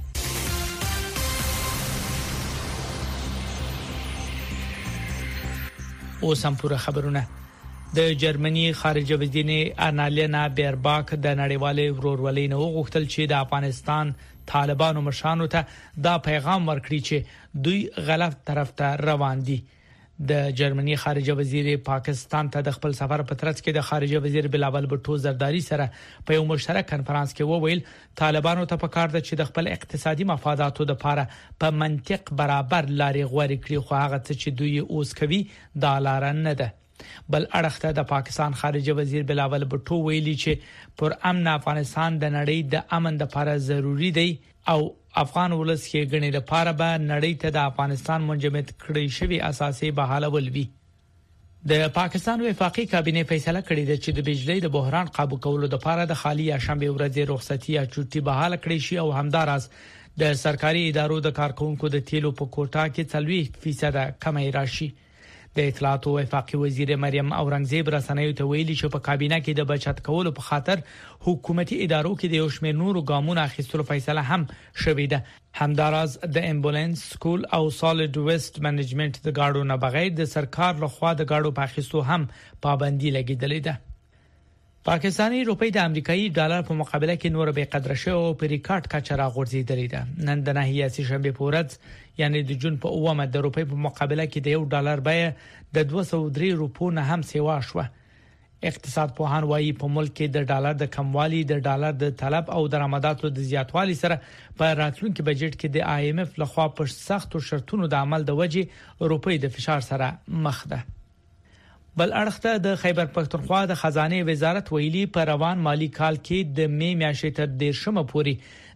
اوس هم پوره خبرونه. د جرمني خارجه وزیر انالینا بیرباک د نړیوالې ورورولۍ نه وغوښتل چې د افغانستان طالبانو مشرانو ته دا پیغام ورکړي چې دوی غلط طرف ته روان دي. د جرمني خارجه وزیر پاکستان ته د خپل سفر په ترڅ کې د خارجه وزیر بلاول بټو زرداری سره په یو مشترک کنفرانس کې وویل طالبانو ته پکار ده چې د خپل اقتصادي مفاداتو لپاره په منطق برابر لارې غوړې کړي خو هغه څه چې دوی اوس کوي دا لار نه ده. بل اړخ ته د پاکستان خارجه وزیر بلاول بټو ویلي چې پر امن افغانستان د نړۍ د امن لپاره ضروری دی او افغان ولس کې غني لپاره به نړۍ ته د افغانستان منجمد کړي شوی اساسي بحاله ولوي. د پاکستان وفاقي کابینه فیصله کړې ده چې د بجلی د بحران قابو کولو لپاره د خالی شنبه ورځې رخصتي یا چټي بحاله کړي شي او همداراز د سرکاري ادارو د کارکونکو د تیلو په کوټا کې څلوي فیصد کمی راشي. د اطلاعات او وفاقي وزیر مریم اورنګزیب رسنیو ته ویلي چې په کابینه کې د بچت کولو په خاطر حکومتي ادارو کې د یو شمېر نورو ګامونو اخیستلو فیصله هم شوې ده. همداراز د امبولانس سکول او سالید ویسټ منیجمنت د گاډو نه بغیر د سرکار لخوا د گاډو په اخیستو هم پابندي لګیدلې ده. پاکستانی روپی د امریکایي ډالر په مقابله کې نور به قدر شو او په ریکارډ کچه راغورځېدلې ده. نن د نهایت شنبه پورز یعنی د جون په اومه د روپی په مقابله کې د یو ډالر بیه د دوه سوه درې روپو نه هم سیوا شو. اقتصاد پوهان وايي په ملک کې د ډالر د کموالي د ډالر د طلب او درآمداتو د زیاتوالي سره په راتلونکي بجټ کې د آی ایم اف لخوا په سختو شرطونو د عمل د وجې روپی د فشار سره مخ ده. بل اړخته د خیبر پختونخوا د خزانه وزارت ویلي په روان مالی کال کې د می میاشتې تر دیرشمه پورې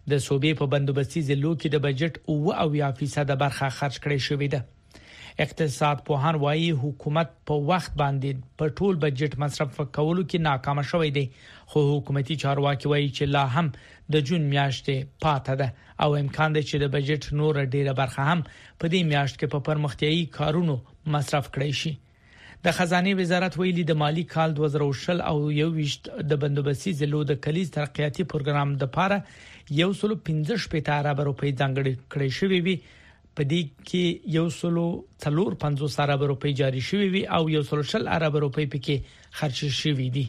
د صوبې په بندوبستي ضلعو کې د بجټ او اویا فیصد برخه خرج کړې شوې ده. اقتصاد پوهان وايي حکومت په وخت باندې په ټول بجټ مصرف کولو کې ناکام شوی دی، خو حکومتي چارواکي وايي چې لا هم د جون میاشتې پاتې ده او امکان دی چې د بجټ نور ډیره برخه هم په دې میاشت کې په پرمختیايي کارونو مصرف کړي شي. د خزانه وزارت ویلي د مالی کال دوه زره شل او یو ویشت د بندوبستي ضلعو د کلیز ترقیاتي پروګرام د پاره یو سل پنځه شپږ ارب روپۍ ځانګړي کړي شوی وي. په دې کې یو سل څلور پنځوس ارب روپۍ جاری شوی وي او یو سل شل ارب روپۍ پکې خرچ شوی دي.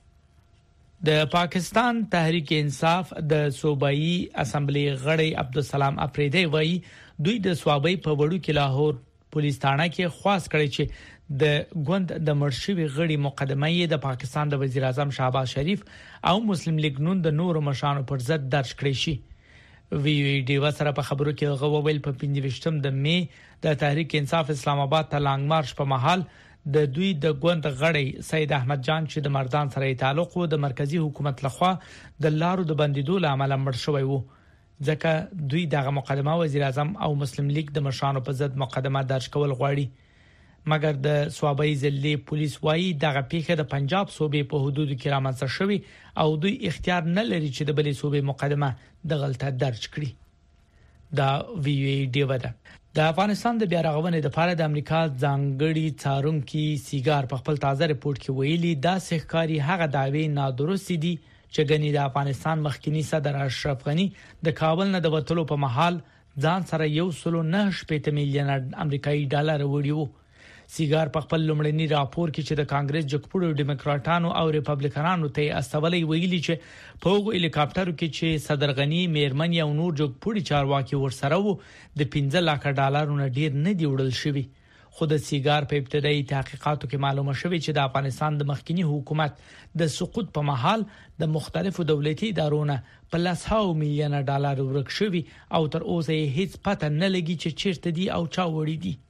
د پاکستان تحریک انصاف د صوبایي اسمبلی غړی عبدالسلام افریدی وایي دوی د صوبای په وړو کې لاهور پولیس تھانه کې خواست کړی چې د ګوند د مرشوي غړي مقدمه یې د پاکستان د وزیر اعظم شهباز شریف او مسلم لیگ نون د نورو مشانو پر ضد درج کړی شي. وی وی ډی وسره په خبرو کې غوویل په پنځه د مې د تحریک انصاف اسلام آباد ته لانګ مارش په محل د دوی د ګوند غړی سید احمد جان چې د مردان سره تعلق و د مرکزی حکومت لخوا د لارو د بندیدو لامل مړ شوی وو، ځکه دوی دغه مقدمه وزیر اعظم او مسلم لیگ د مشانو په ضد مقدمه درج کول غواړي. مګر د صوبایي ضلع پولیس وايي دغه پیښه د پنجاب صوبې په حدودو کې رامنځته شوې او دوی اختیار نه لري چې د بلې صوبې مقدمه د غلطه درج کړي. دا وی وی ډی ودا د افغانستان د بیا رغونې لپاره د امریکا ځانګړي څارونکي سیګار په خپل تازه ریپورت کې ویلي دا سحکاري هغه داوی نادرست دي چې غني د افغانستان مخکنی صدر اشرف غنی د کابل نه د وټلو په محل ځان سره یو سل نه شپږ میلیون امریکایي ډالر وړي. سیګار په خپل لومړني راپور کې چې د کانګرس جګپوړو ډیموکراټانو او ریپبلیکنانو ته استولې ویلي چې په هغو هلیکاپټرو کې چې صدر غنی میرمن او نور جګپوړي چارواکي ورسره وو د پنځه لک ډالرونو ډیر نه دی وړل شوی. خو د سیګار په ابتدایي تحقیقاتو کې معلومه شوې چې د افغانستان د مخکنی حکومت د سقوط په محل د مختلفو دولتي ادارو په لسهاو میلیون ډالر ورک شوی او تر اوسه هیڅ پته نه لګي چې چیرته دي او چا وړي دي.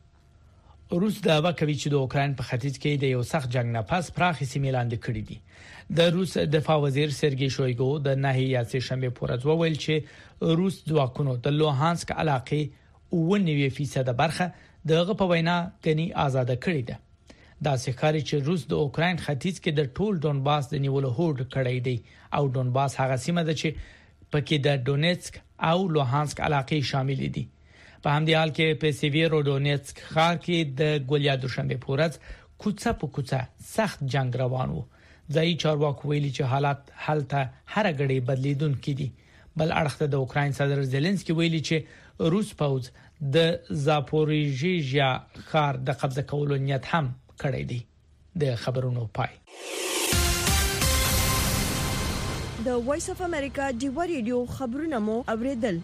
روس دعوا کوي چې د اوکرين په ختیځ کې د یو سخت جنگ نه پس پراخي سیمې لاندې کړې دي. د روس دفاع وزیر سرګي شویګو د نهي سه شنبه پورز وویل چې روس ځواکونو د لوهانسک علاقې او نوي فیصد برخه دغه په وینا غني آزاد کړې ده. دا ښکاري چې روس د اوکرين ختیځ کې د ټول ډونباس د نیولو هوډ کړی دی او ډونباس هغه سیمه ده چې پکې د ډونیټسک او لوهانسک علاقې شامل دي. په همدې حال کې په سیویرو ډونیټسک ښار کې د ګولیا دوشنبه پورز کوڅه په کوڅه سخت جنگ روان وو. ځای چارواکو ویلي چې حالات هلته هر غړي بدلیدونکي دي. بل اړخ د اوکرين صدر زيلنسکي ویلي چې روس پوز د زاپوریژیا ښار د قبضه کولو نیت هم کړی دی. د خبرونو پای. د وایس اف امریکا دیو ریډیو خبرونه مو اوریدل.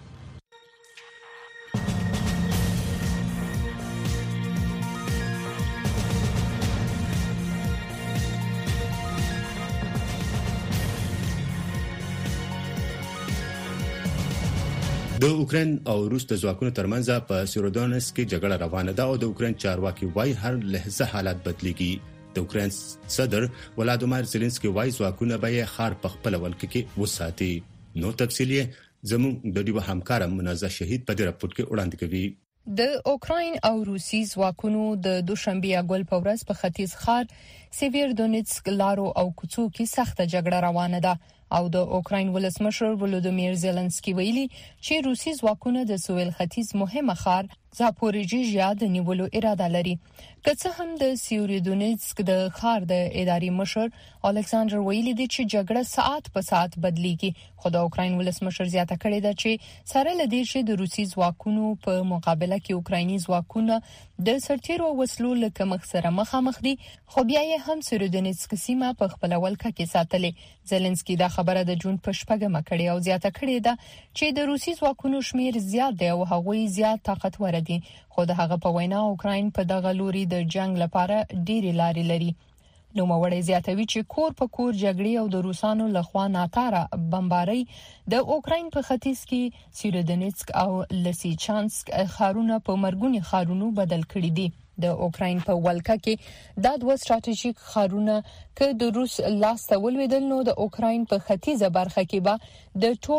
د اوکرين او روس د ځواکونو ترمنځ په سیرودونسک کې جګړه روانه ده او د اوکرين چارواکي وايي هر لحظه حالات بدليږي. د اوکرين صدر ولادیمیر زيلنسکي وايي ځواکونه به خار په خپل ولکه کې وساتي. نو تفصیلی زموږ د ډیو همکار منازه شهید په دې راپور کې وړاندې کوي. د اوکراین او روسي ځواکونو د دوشنبه اګول په ورځ په ختیځ ښار سیویرودونیتسک لارو او کوڅو کې سخته جګړه روانه ده او د اوکراین ولسمشر ولودیمیر زيلنسکي ویلي چې روسي ځواکونه د سویل ختیځ مهمه ښار زاپوریژیا د نیولو اراده لري. که څه هم د سیویرودونیتسک د ښار د اداري مشر الکساندر ویلي دی چې جګړه ساعت په ساعت بدلیږي، خو د اوکراین ولسمشر زیاته کړې ده چې سره لدې چې د روسي ځواکونو په مقابله کې اوکرایني ځواکونه د سرتیرو وسلو له کمښت سره مخامخ دي، خو بیا یې هم سیویرودونیتسک سیمه په خپل ولکه کې ساتلې. زيلنسکي دا خبره د جون په شپږمه کړې او زیاته کړې ده چې د روسي ځواکونو شمیر زیات دی او هغوی زیات طاقتور دي، خو د هغه په وینا اوکراین په دغه لوري د جنگ لپاره ډېری لارې لري. نو موړې زیاتوي چې کور په کور جګړې او د روسانو لخوا ناتاره بمباري د اوکراین په ختیځ کې سیرودونیتسک او لسیچانسک ښارونه په مرګونی ښارونو بدل کړي دي. د اوکراین په ولکه کې د دوه ستراتیژیک ښارونه ک د روس لاس ته ولویدل نو د اوکراین په ختیځه برخه کې به د ټول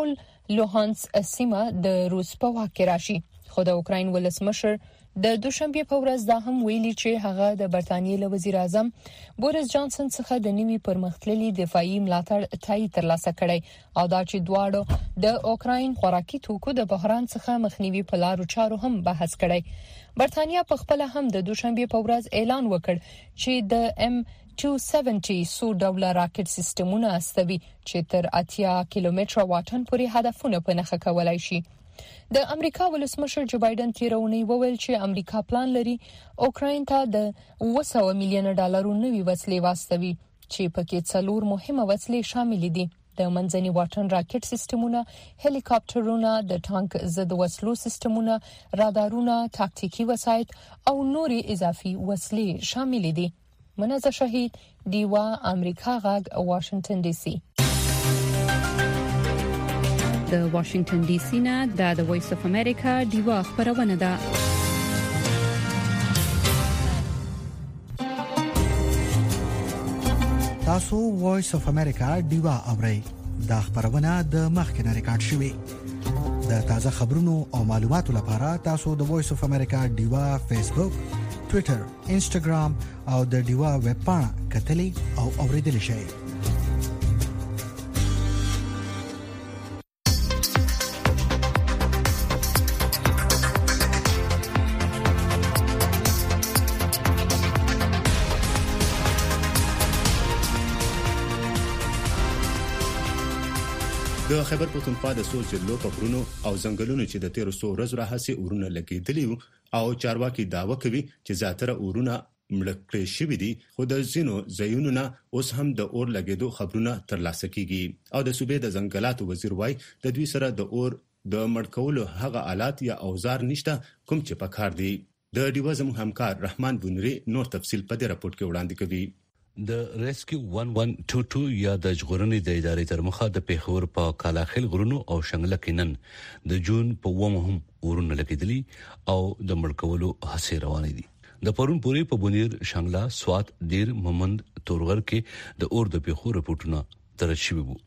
لوهانس سیمه د روس په واک کې راشي. خو د اوکراین ولسمشر د دوشنبه په ورځ دا هم ویلي چې هغه د برتانیې له وزیر اعظم بوریس جانسن څخه د نیوي پرمختللي دفاعي ملاتړ تایید ترلاسه کړي او دا چې دواړو د اوکراین خوراکي توکو د بحران څخه مخنیوي په لارو چارو هم بحث کړي. برتانیا په خپل هم د دوشنبه په ورځ اعلان وکړ چې د ام دوه سوه هفتاد سو ډول راکټ سیستمونه استوي چې تر اتیا کیلومتره واټن پورې هدفونه په نښه کولای شي. د امریکا ولسمشر جو بایدن تیرونی وویل چې امریکا پلان لري اوکراین ته د اوه سوه میلیون ډالرو نوي وسلې واستوي چې پکې څلور مهمه وسلې شامل دي: د منځني واټن راکټ سیستمونه، هلیکاپټرونه، د ټانک ضد وسلو سیستمونه، رادارونه، تاکتیکي وسایط او نوري اضافي وسلې شامل دي. منازه شهید، دیوا امریکا غاګ، واشنگټن ډي سي. د واشنگټن ډي سي نه د وایس اف امریکا دیوا خبرونه ده. تاسو وایس اف امریکا دیوا اورئ. دا خبرونه د مخکنه ریکارډ شوې. د تازه خبرونو او معلوماتو لپاره تاسو د وایس اف امریکا دیوا فیسبوک، ټوئیټر، انسټاګرام او د دیوا ویب پاڼه کتلې او اوریدل شئ. د خیبر پښتونخوا د سوچ لو په غرونو او ځنګلونو چې د تیر څو ورځې راهسي اورونه لګیدلی او چارواکي داوا کوي چې زیاتره اورونه مړکړې شوې دي، خو د ځینو ځایونو نه اوس هم د اور لګیدو خبرونه ترلاسه کیږي. او د صوبې د ځنګلاتو وزیر وای د دوی سره د اور د مړکولو هغه آلات یا اوزار نشته کوم چې پکار دي. د ډیوه زموږ همکار رحمان بونری نور تفصیل په دې راپورټ کې وړاندې کوي. د ریسکیو eleven twenty-two یا د ژغورنې د ادارې تر مخه د پیښور په کالاخیل غرونو او شنګله کې نن د جون په اوومه هم اورونه لګیدلي او د مړکولو هڅې روانې دي. د پرون پورې په بونیر، شنګله، سوات، دیر، مومند، تورغر کې د اور د پیښور رپورټونه درج شوي وو.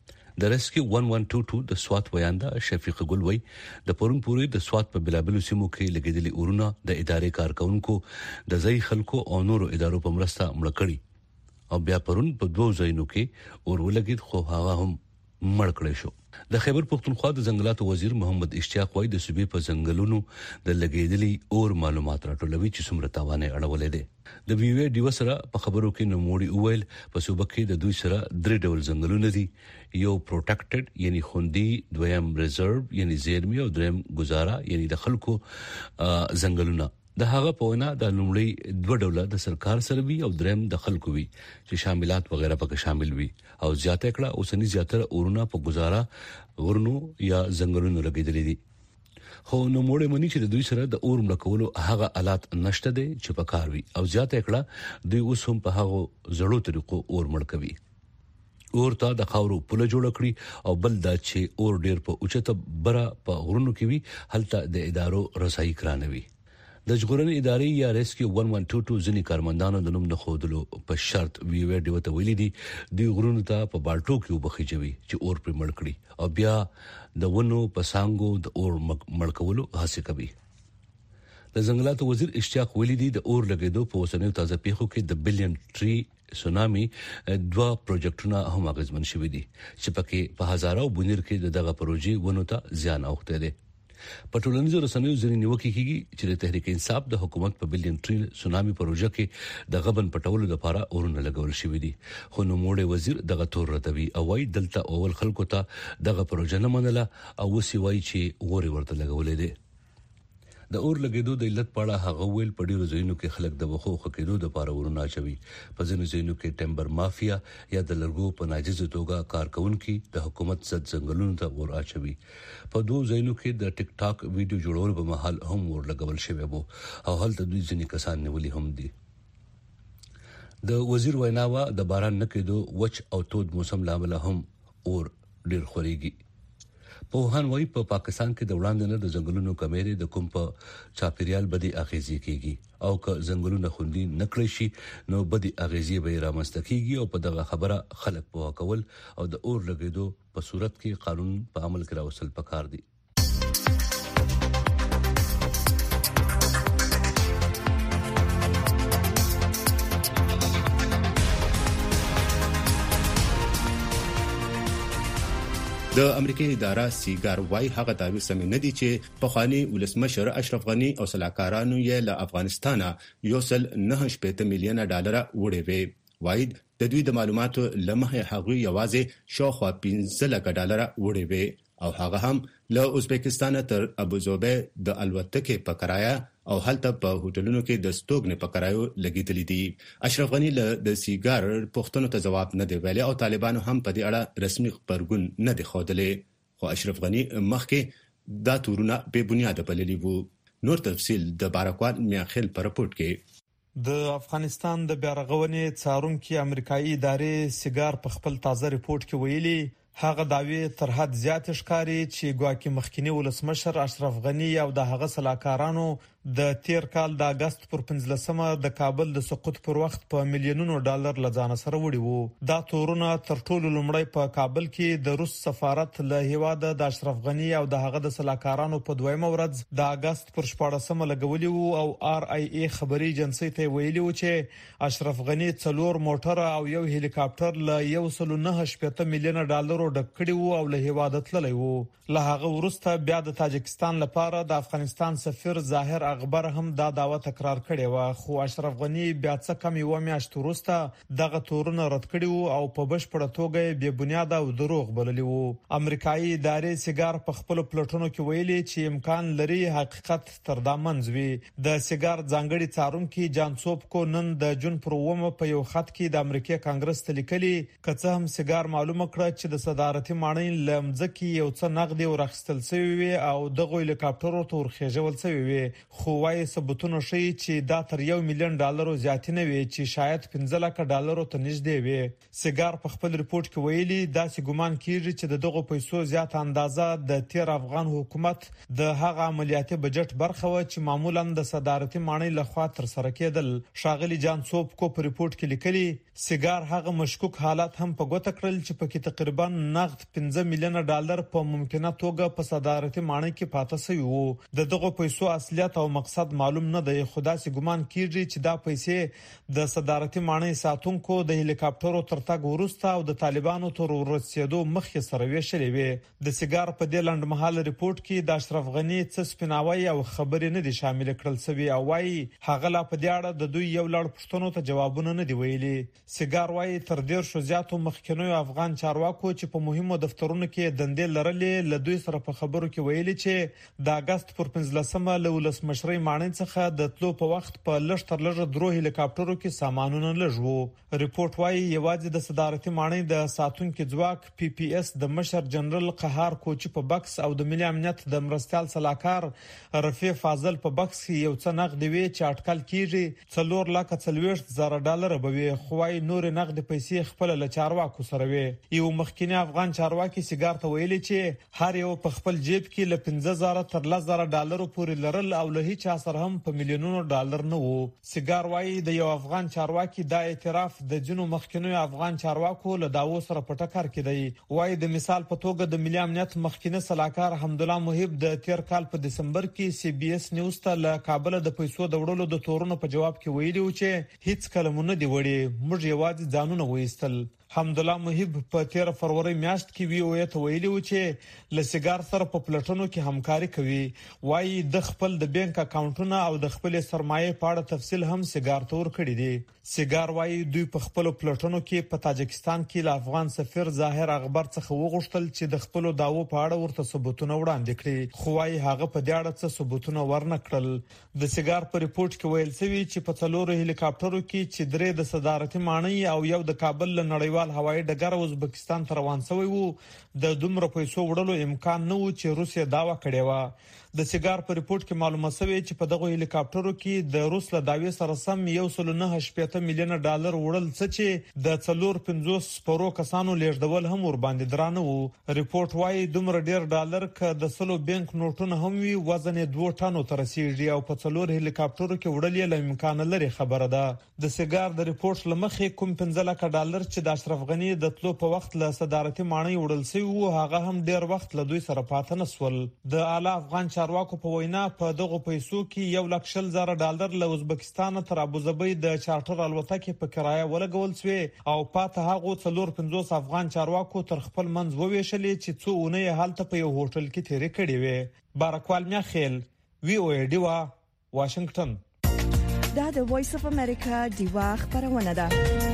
د ریسکیو eleven twenty-two د سوات ویاندا شفیق ګل وای د پرون پورې د سوات په بلابلو سیمو کې لګیدلي اورونه د ادارې کارکونکو د ځای خلکو او نورو ادارو په مرسته مړ کړي او بیا پرون په دوه ځایونو کې اور ولګید خو هغه هم مړ کړی شو. د خیبر پښتونخوا د ځنګلاتو وزیر محمد اشتیاق وای د صوبې په ځنګلونو د لګیدلي اور معلومات راټولوي چې څومره تاوان اړولې دي. د وی وی ډی وسره په خبرو کې نوموړي وویل په صوبه کې د دوی سره درې ډول ځنګلونه دي: یو پروټیکټډ یعنی خوندي، دویم ریزرو یعنی زیرمي او دریم گزاره یعنی د خلکو ځنګلونه. د هغه په وینا د لومړی دوه ډوله د سرکار سره وي او دریم د خلکو وي چې شاملات وغیرہ پکې شامل وي او زیاته کړه اوسنی زیاتره اورونه په گزاره غرونو یا ځنګلونو لګیدلې دي. خو نو موږ منی چې د دوی سره د اور ملکولو هغه آلات نشته دي چې په کار وي او زیاته کړه دوی اوس هم په هغه زړو طریقو اور ملکوي. اور ته د خاورو پوله جوړ کړی او بل دا چې اور ډیر په اوچته بره په غرونو کې وي هلته د ادارو رسایي کرانوي. د ژغورنې ادارې یا ریسکیو eleven twenty-two ځنی کارمندانو د نوم نه خودلو په شرط وی وی ډیو ته ویلي دي د غرونو ته په بالټو کې وبخښوي چې اور پر مړ کړي او بیا د ونو په سانګو د اور مړکولو هڅه کوي. د ځنګلاتو وزیر اشتیاق ویلي دي د اور لګیدو په وسنیو تازه پیښو کې د بلین ټری سونامي دوا پروجیکټونه هم اغیزمن شوي دي چې پکې په هزارو بونیر کې دغه پروژې ونه ته زیان اوخته دي. په ټولنیزو رسنیو ځینې نیوکې کیږي چې د تحریک انصاف د حکومت په بلین ټری سونامي پروژه کې د غبن پټولو لپاره اورونه لګول شوې دي. خو نو موړ وزیر دغه تور رتوي او وايي دلته اول خلکو ته دغه پروژه نه منله او وسی وايي چې اوري ورته لګولې دي. د اور لګیدو د علت په اړه هغه ویل په ډیرو ځایونو کې خلک د وخو خکېدو د لپاره ورونه اچوي. په ځینو ځایونو کې ټمبر مافیا یا د لرګو په ناجیزه توګه کارکونکي د حکومت ضد ځنګلونو ته ور اچوي. په دوه ځایونو کې د ټیک ټاک ویډیو جوړولو په محل هم ور لګول شوی وو او هلته دوی ځینې کسان نیولي هم دي. د وزیر ویناوا د باران نه کېدو وچ او تود موسم لامل هم اور ډیر خوريږي. په وهان وای په پاکستان کې د وړاندې نه د ځنګلونو کمیره د کوم په چاپیریال بدی اغیزي کیږي او که ځنګلونه خوندي نکړي شي نو بدی اغیزي به رامنځته کیږي او په دغه خبره خلک په کول او د اور لګیدو په صورت کې قانون په عمل کې راوصل پکار دي. د امریکای اداره سیګار وای هغه داوی سم نه دي چې په خواني ولسمشر اشرف غنی او سلاکارانو یې له افغانستانه یو سل نه شپږ میلیونه ډالر وړي وي. وای د دوی د معلوماتو لمحه هغه یوازې شاوخوا پنځه لک ډالر وړي وي او هغه هم له ازبکستان تر ابوظبي د الوتکې په کرایه او هلته په هوټلونو کې د ستوګنې په کرایو لګیدل دي. اشرف غنی له د سیګار پښتنو ته جواب نه دی ویلي او طالبانو هم په دې اړه رسمي خبرګون نه دی خوده. خو اشرف غنی مخکې دا تورونه به بنیاد بللی وو. نور تفصيل د بارکوان میاخیل پر رپورت کې. د افغانستان د بیارغونې څارونکو امریکایي ادارې سیګار په خپل تازه رپورت کې ویلي هغه داوی تر حد زیات ښکاري چې ګواکې مخکینی ولسمشر اشرف غنی او د هغه سلاکارانو د تیر کال د اگست پر پنځلسمه د کابل د سقوط پر وخت په میلیونونو ډالر لځان سره وړي وو. دا تورونه تر ټولو لومړی په کابل کې د روس سفارت له هیواده د اشرف غنی او د هغه د سلاکارانو په دویمه ورځ د اگست پر شپاړسمه لګولي وو او آر آی ای خبري ایجنسی ته ویلي وو چې اشرف غنی څلور موټر او یو هلیکاپټر له یو سل نه شپږ میلیونه ډالر ډک کړي وو او له هیواده تللی وو. له هغه وروسته بیا د تاجکستان لپاره د افغانستان سفیر ظاهر اخبار هم دا داوا تکرار کړي و خو اشرف غنی بیا څه کم یو میاشت وروسته دغه تورونه رد کړي وو او په بشپړه توګه بې بنیاد او دروغ بللی وو. امریکایي ادارې سیګار په خپل پلټونو کې ویلي چې امکان لري حقیقت تر دا منځوي. د سیګار ځانګړي څارونکو جان سوپکو نن د جون پر اومه په یو خط کې د امریکای کانګرس ته لیکلي کڅه هم سیګار معلومه کړه چې د صدارتي ماڼۍ لمځکي یو څه نقد او راخستل شوی وي او دغه هلیکاپټر تور خېجول شوی وي خو وايي ثبوتونه شي چې دا تر یو میلیون ډالر زیات نه وي چې شاید پنځه لک ډالر ته نږدې وي. سیګار په خپل رپورت کې ویلي دا چې ګومان کیږي چې د دغه پیسو زیات اندازه د تیر افغان حکومت د هغه عملیاتي بجټ برخه و چې معمولا د صدارتي ماڼۍ لخوا تر سره کېدل. شاغلي جان سوپکو په رپورت کې لیکلي سیګار هغه مشکوک حالات هم په ګوته کړل چې پکې تقریبا نقد پنځه میلیونه ډالر په ممکنه توګه په صدارتي ماڼۍ کې پاتې شوی وو. د دغه پیسو اصلیت او مقصد معلوم نه دی خو دا چې ګومان کیږي چې دا پیسې د صدارتي ماڼۍ ساتونکو د هلیکاپټرو تر تګ وروسته او د طالبانو تر ورسېدو مخکې سره ویشلې وي. د سیګار په دې لنډمهاله رپورت کې د اشرف غنی څه سپیناوي او خبرې نه دي شامل کړل شوی او وايي هغه لا په دې اړه د دوی یو لړ پښتنو ته جوابونه نه دی ویلي. سیګار وايي تر ډیر شو زیاتو مخکینو افغان چارواکو چې په مهمو دفترونو کې دندې لرلې له دوی سره په خبرو کې ویلي چې د اگست پر پنځلسمه له ولسمشرۍ ماڼۍ څخه د تلو په وخت په لږ تر لږه درو هلیکاپټرو کې سامانونه لږ وو. رپورت وايي یوازې د صدارتي ماڼۍ د ساتونکو ځواک پی پی اس د مشر جنرال قهار کوچی په بکس او د ملي امنیت د مرستيال سلاکار رفیع فاضل په بکس کې یو څه نقد وی چې اټکل کیږي څلور لک څلويښت زره ډالر به وي خو وايي نور نقد پیسې خپل له چارواکو سره وي. یو مخکینی افغان چارواکي سیګار ته ویلي چې هر یو په خپل جیب کې له پنځه زره تر لس زره ډالر پورې لرل او له هیڅ اثر هم په میلیونونو ډالر نه وو. سیګار وايي د یو افغان چارواکي دا اعتراف د جنو مخکینو افغان چارواکو له داوو سره په ټکر کې دی. وايي د مثال په توګه د ملي امنیت مخکینه سلاکار حمدالله محب د تیر کال په دسمبر کې سی بي اس نیوز ته له کابل د پیسو د وړلو د تورونو په جواب کې ویلي و چې هیڅ کلمونه دی وړي موږ یوازې ځانونه وېستل. حمدالله محب په تیر فروری میاشت کې وی او ای ته ویلي و چې لسیګار سره په پلټونو کې همکاري کوي. وايي د خپل د بانک اکاونټونو او د خپل سرمایه په اړه تفصیل هم سیګار تور کړی دی. سیګار وايي دوی په خپل پلټونو کې په تاجکستان کې له افغان سفیر ظاهر اخبار څخه وغوښتل چې د خپل داوو په اړه ورته ثبوتونه وړاندې کړي خو وايي هغه په دې اړه څه ثبوتونه ورنکړل. د سیګار په ریپورت کې ویل شوی چې په څلورو هلیکاپټرو کې چې درې د صدارتي ماڼۍ او یو د کابل نړیوال هوایي ډګر ازبکستان ته روان شوی وو د دومره پیسو وړلو امکان نه و چې روسیا داوا کړې و. د سیګار په ریپورت کې معلومه شوې چې په دغه هلیکاپټرو کې د روس له داوی سره سم یو سل نه شپږ میلیون ډالر وړل چې د څلور پنځوس سپورو کسانو لیږدول هم ور باندې درانه وو. ریپورت وايي دومره ډیر ډالر ک د سلو بانک نوټونه هم وي وزن یې دوه ټنو تر رسیدي او په څلور هلیکاپټرو کې وړل یې له امکان لري خبره ده. د سیګار د ریپورت لمخې کوم پنځه لک ډالر چې د اشرف غنی د تلو په وخت له صدارتي ماڼۍ وړل شوی وو هغه هم ډیر وخت له دوی سره پاتې نسول. د اعلی افغان چارواکو په وینا په دغه پیسو کې یو لک شل زره ډالر له ازبکستان تر ابوظبي د چارټر الوتکې په کرایه ولګول شوی او پاته هغه څلور پنځوس افغان چارواکو تر خپل منځ وویشلې چې څو اونۍ هلته په یو هوټل کې تیرې کړې وې. بارکوال میاخیل وی او ای ډیوا واشنگټن. دا د وایس اف امریکا ډیوا خبرونه ده.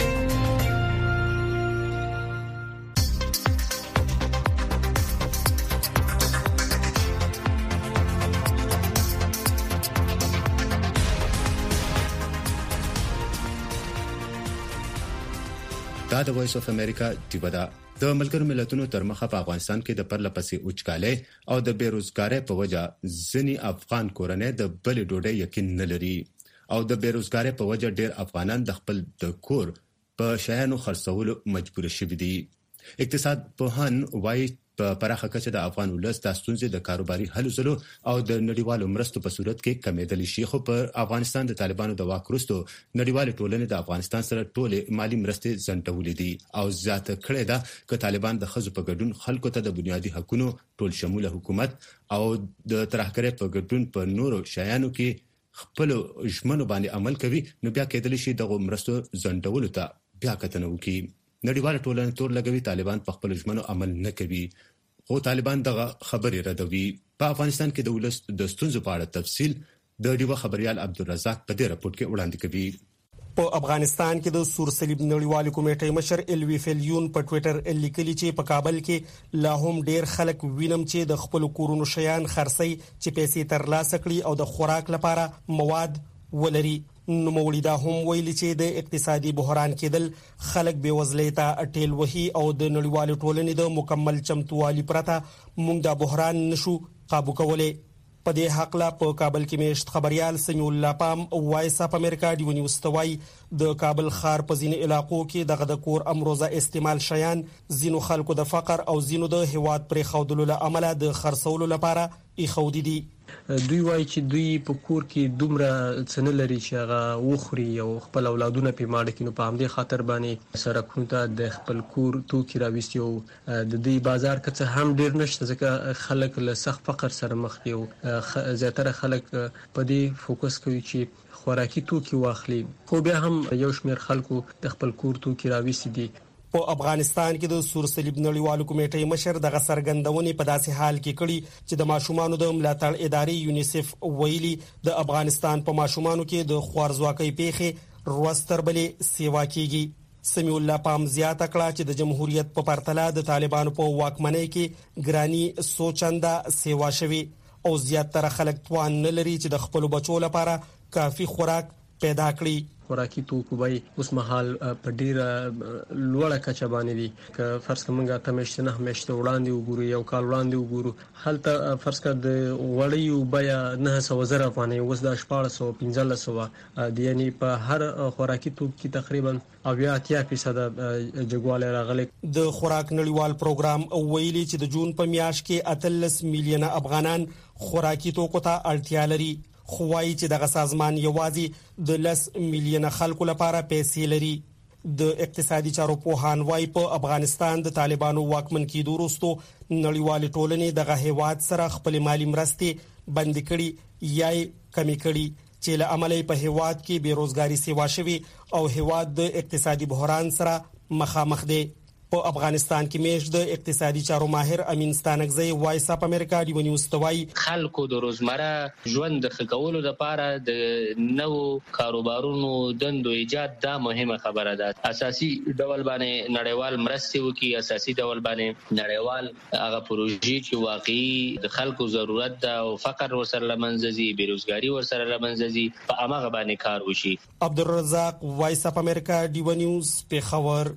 دا د وایس اف امریکا ډیوا ده. د ملګرو ملتونو تر مخه په افغانستان کې د پرلپسې اوچکالۍ او د بیروزګارۍ په وجه ځینی افغان کورنۍ د بل ډوډۍ یقین نه لري او د بیروزګارۍ په وجه ډیر افغانان د خپل د کور په شیانو خرڅولو مجبور شوي دي. اقتصاد پوهان وايي په پراخه کچه د افغان ولس د ستونزې د کاروباري هلو ځلو او د نړیوالو مرستو په صورت کې کمیدلی شي خو په افغانستان د طالبانو د واک وروسته نړیوال ټولنې د افغانستان سره ټولې مالی مرستې ځنډولې دي او زیاته کړې ده چې طالبان د خزو په ګډون خلکو ته د بنیادي حقوقو ټول شموله حکومت او د ترهګرۍ په ګډون په نورو شیانو کې خپل ژمنو باندې عمل کوي نو بیا کېدلی شي د مرستو ځنډولو ته بیا کتنه وکړي. نړیوال ټولنه تور لګوي طالبان په خپل ژمنو عمل نه کوي خو طالبان دغه خبرې ردوي. په افغانستان کې د ولس د ستونزو په اړه تفصیل د ډیوا خبريال عبدالرزاق په دې راپور کې وړاندې کوي. په افغانستان کې د سور صلیب نړیوال کمیټې مشر الوی فلیون په ټوئیټر لیکلي چې په کابل کې لا هم ډیر خلک وینم چې د خپل کورونو شیان خرڅي چې پیسې ترلاسه کړي او د خوراک لپاره مواد ولري. نو مولي دا هم ویلي چې د اقتصادي بحران کېدل خلک بیوزلۍ ته اټیل وهي او د نړیوال ټولنې د مکمل چمتووالي پرته موږ دا بحران نشو قابو کولای. په دې حق لا په کابل کې میشت خبريال سمیع الله پام وایس اپ امریکا دی ونیوز توای د کابل ښار په ځینې علاقو کې دغه د کور امروزه استعمال شیان زینو خلکو د فقر او زینو د هواد پر خودلو له عمله د خرڅولو لپاره ای خودي دي. دوی وایي چې دوی په کور کې دومره څنګه لري چې هغه وخوري او خپل اولادونه په ماړه کې نو په همدې خاطر باندې سرکونو ته د خپل کور توکي راوستي او د دې بازار کې هم ډیر نشته ځکه خلک له سخت فقر سره مخ دي او زیاتره خلک په دې فوکس کوي چې خوراکي توکي واخلي خو بیا هم یو شمېر خلکو د خپل کور توکي راوستي دي. په افغانستان کې د سور صلیب نړیوال کمیټې مشر دغه سرګندونې په داسې حال کې کړي چې د ماشومانو د ملاتړ ادارې یونیسف ویلي د افغانستان په ماشومانو کې د خوارزواکۍ پیښې روستربلې سیوا کیږي. سمیع الله پام زیاته کړه چې د جمهوریت په پرتله د طالبانو په واکمنۍ کې ګرانی سوچنده سیوا شوي او زیاتره خلک توان نه لري چې د خپل بچو لپاره کافي خوراک پیدا کړي. خوراکي توکو به اوس مهال په ډیره لوړه کچه باندې دي که فرض کومه ته مشته نه مشته وړاندې وګورو یو کال وړاندې وګورو هلته فرض کړه د وړیو بیا نه سو زره افغانۍ اوس د شپږ سوه پنځلس سوه د یعنی په هر خوراکي توکو تقریبا اویا اتیا فیصد جګواله راغلي. د خوراک نړیوال پروګرام ویلي چې د جون په میاشت کې اتلس میلیونه افغانان خوراکي توکو ته اړتیا لري خوایي چې دغه سازمان یوازې د لس میلیونه خلکو لپاره پیسې لري. د اقتصادي چارو پوهان وايي په افغانستان د طالبانو واکمن کېدو وروسته نړیوال ټولنې دغه هیواد سره خپل مالی مرستې بند کړي یا کمی کړي چې له عملي په هیواد کې بیروزګاری سیوا شوي او هیواد د اقتصادي بحران سره مخامخ دی. په افغانستان کې میش د اقتصادي چارو ماهر امین ستانکزی وایس اپ امریکا دی ونیوز توای خلکو د روزمره ژوند د خکولو لپاره د نو کاروبارونو دندو ایجاد دا مهمه خبره ده. اساسي ډول باندې نړیوال مرستې وکي اساسي ډول باندې نړیوال هغه پروژې چې واقعي د خلکو ضرورت ده او فقر ورسره لمنځي بیروزګاری ورسره لمنځي په هغه باندې کار وشي. عبدالرزاق وایس اپ امریکا دی ونیوز په خبر.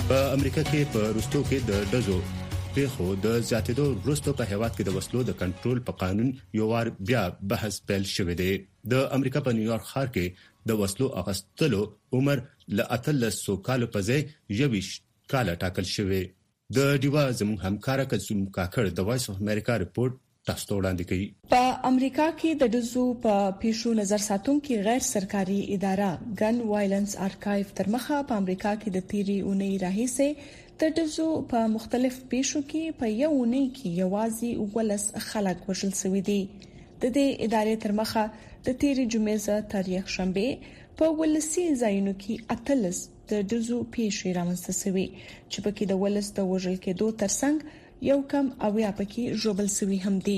په امریکا کې په روستو کې د دزو پیښو د زیاتېدو وروسته په هیواد کې د وسلو د کنټرول په قانون یو وار بیا بحث پیل شوی دی. د امریکا په نیویارک ښار کې د وسلو اخیستلو عمر له اتلسو کالو په ځای یویش کاله ټاکل شوی. د ډیوا زموږ همکار کلثوم کاکړ د وایس اف امریکا رپورت تاسو ته وړاندې کوي. په امریکا کې د دزو په پیښو نظر ساتونکو غیر سرکاري اداره ګن وایلنس آرکایو تر مخه په امریکا کې د تیری اونۍ راهیسې د دزو په مختلف پیښو کې په یو اونۍ کې یوازې ولس خلک وژل شوي دي. د دې ادارې تر مخه د تیری جمعې تر یک شنبه په ولسی ځایونو کې اتلس د دزو پیښې رامنځته شوي چې پکې د ولس د وژل کېدو ترڅنګ یو کم اویا پکې ژوبل شوي هم دي.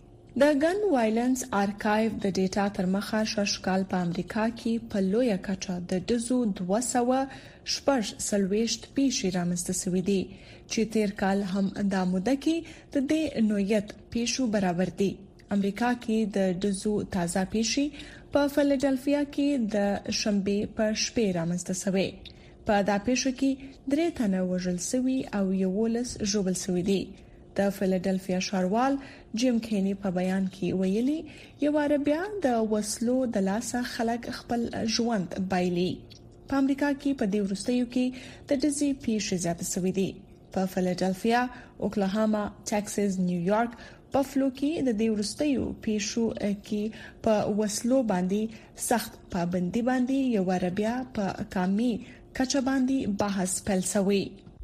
د ګن وایلنس آرکایو د ډیټا تر مخه ششکال په امریکا کې په لویه کچه د دزو دوه سوه شپږ سلويشت پیښې رامنځته شوي دي چې تیر کال هم د موده کې د دې نوعیت پیښو برابر دي. امریکا کې د دزو تازه پیښې په فیلادلفیا کې د شنبه په شپه رامنځته شوې. په دا پیښه کې درې تنه وژل شوي او یولس ژوبل شوي دي. د فیلادلفیا ښاروال جیم کینی په بیان کې ویلي یو عربیا د وسلو د لاسه خلک خپل ژوند بایلي. په امریکا کې په دې وروستیو کې د دزي پیښې زیاته شوې دي. په فیلادلفیا، اوکلاهاما، ټکساس، نیویارک، بافلو کې د دې وروستیو پیښو کې په وسلو باندې سخت پابندي باندې یو عربیا په کامي کچه باندې بحث پیل شوی.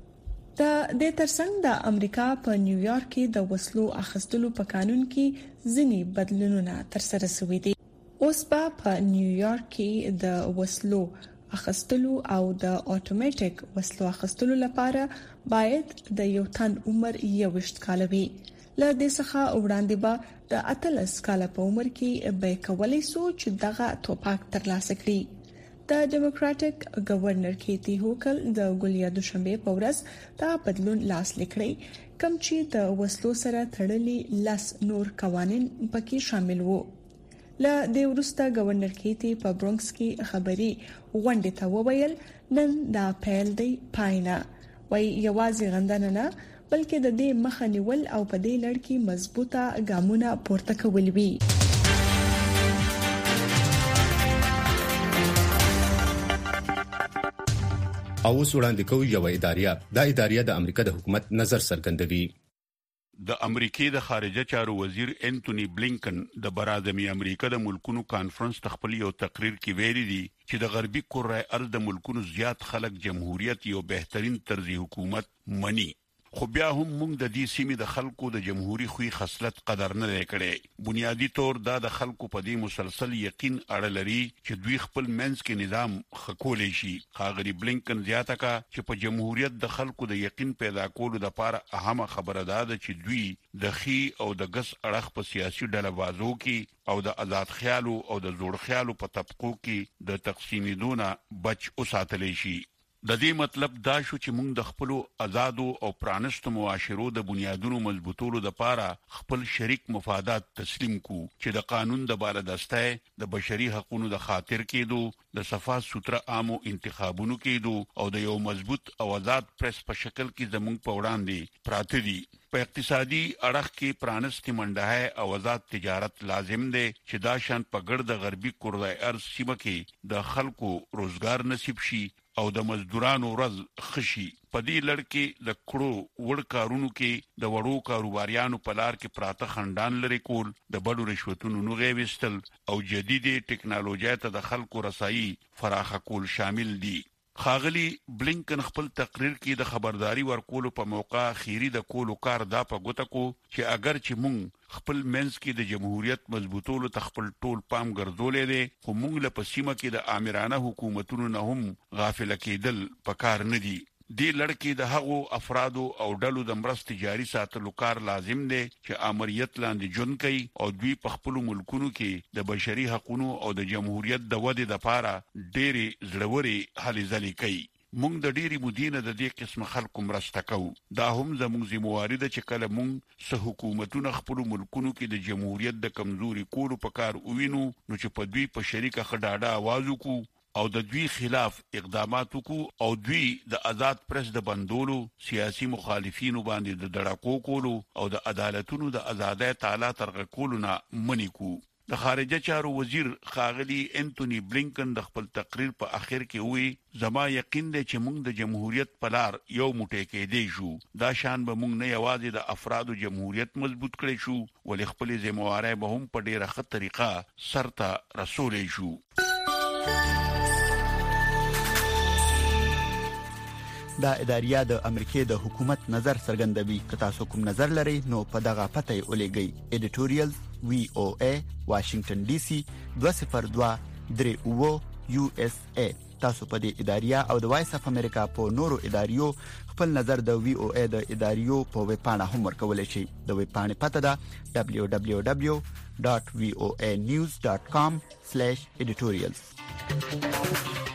د دې ترڅنګ د امریکا په نیویارک کې د وسلو اخیستلو په قانون کې ځینی بدلونونه ترسره شوي دي. اوس په نیویارک کې د وسلو اخیستلو او د اتوماتیک وسلو اخیستلو لپاره باید د یو تن عمر یوشت کال وي. له دې څخه وړاندې به د اتلس کال په عمر کې به کولای شو چې دغه توپاک ترلاسه کړي. د ډیموکراټک گورنر کیتی هوکل د ګولیا دوشنبه په ورځ دا بدلون لاس لیکړي کوم چې د وسلو سره تړلي لاس نور قوانين پکې شامل وو. له دې وروسته گورنر کیتی په برونکس کې خبري غونډه ته وویل نن دا پیل دی پاینه وای یوازې غندنه نه بلکې د دې مخه نیول او په دې لړ کې مضبوطه ګامونه پورته کول وی. او وړاندې کوي یو ادارې د ادارې د امریکا د حکومت نظر څرګندوي. د امریکای د خارجه چارو وزیر انټونی بلینکن د برازمي امریکا د ملکونو کانفرنس تخپل یو تقریر کې ویلي دي چې د غربي کورای ارض د ملکونو زیات خلک جمهوریت یو بهترین طرز حکومت مني. خو بیا هم موږ د دې سیمې د خلکو د جمهوریت خوې خصلت قدر نه کړي. بنیادی طور دا د خلکو په دې مسلسل یقین اړه لري چې دوی خپل منځ کې نظام خکولې شي. خاغری بلینکن زیاته کا چې په جمهوریت د خلکو د یقین پیدا کولو لپاره اهمه خبره ده چې دوی د خي او د ګس اړخ په سیاسي ډلبازو کې او د آزاد خیالو او د زوړ خیالو په طبقو کې د تقسیمېدونه بچ اوساتل شي. د دې مطلب دا شو چې موږ د خپل آزادو او پرانستو معاشرو د بنیادونو مضبوطولو لپاره خپل شریک مفادات تسلیم کو چې د قانون د بالادستۍ د بشري حقوقو د خاطر کېدو د صفا سوتره عامو انتخابونو کېدو او د یو مضبوط او آزاد پریس په شکل کې زموږ په وړاندې پراته دي. په اقتصادي اړخ کې پرانستې منډه او آزاد تجارت لازم دی چې دا شان په ګرد غربي کورای ارض سیمه کې د خلکو روزګار نصیب شي او د مزدورانو ورځ خشي. په دې لړ کې د کړو وړ کارونو کې د وړو کاروباریانو په لار کې پراته خندان لري کول، د بډو رشوتونو نوغې وستل او جديدي ټکنالوژي ته د خلکو رسایي فراخه کول شامل دي. خاغلی بلینکن خپل تقریر کې د خبرداري ورکولو په موقع خيري د کولو کار دا په ګوته کو چې اگر چې مونږ خپل منځ کې د جمهوریت مضبوطولو تخپل ټول پام ګرځولې دي خو مونږ له پسیمه کې د آمرانه حکومتونو نه هم غافل کېدل پکار نه دي. دې لړکې د هغو افرادو او ډلو د مرستې جاري ساتلو کار لازم دی چې امریت لاندې جون کوي او دوی په خپل ملکونو کې د بشري حقوقو او د جمهوریت د ودې لپاره ډېری زړوري هلې ځلې کوي. مونږ د ډېری مدینه د دې قسم خلکو مرسته کوو. دا هم زموږ ذمہواری ده چې کله مونږ سه حکومتونه خپل ملکونو کې د جمهوریت د کمزوري کولو په کار ووینو نو چې په دوی په شریکه خډاډه आवाज وکړو او د دوی خلاف اقدامات وکړو او دوی د آزاد پریس د بندولو سیاسي مخالفینو باندې د دړکو کولو او د عدالتونو د آزادۍ تعالی ترغه کولو نه منې کو. د خارجه چارو وزیر خاغلی انټونی بلینکن د خپل تقریر په اخر کې وی زما یقین دی چې موږ د جمهوریت په لار یو موټی کېدی شو. دا شان به موږ نه یوازې د افرادو جمهوریت مضبوط کړی شو ولې خپل ذمہواری به هم په ډیره ښه طریقه سرته رسولې شو. دا اداریه د امریکای د حکومت نظر څرګندوي. که تاسو کوم نظر لرئ نو په دغه پته یې ولېږئ. ایډیټوریال وی او ای واشنگټن ډي سي دوه صفر دوه درې اوه یو اس ای. تاسو په دې اداریه او د وایس اف امریکا په نورو اداریو خپل نظر د وی او ای د اداریو په ویب پاڼه هم ورکولای شئ. د ویب پاڼې پته ده دبليو دبليو دبليو ډاټ وی او ای نیوز ډاټ کام سلیش ایډیټوریالز.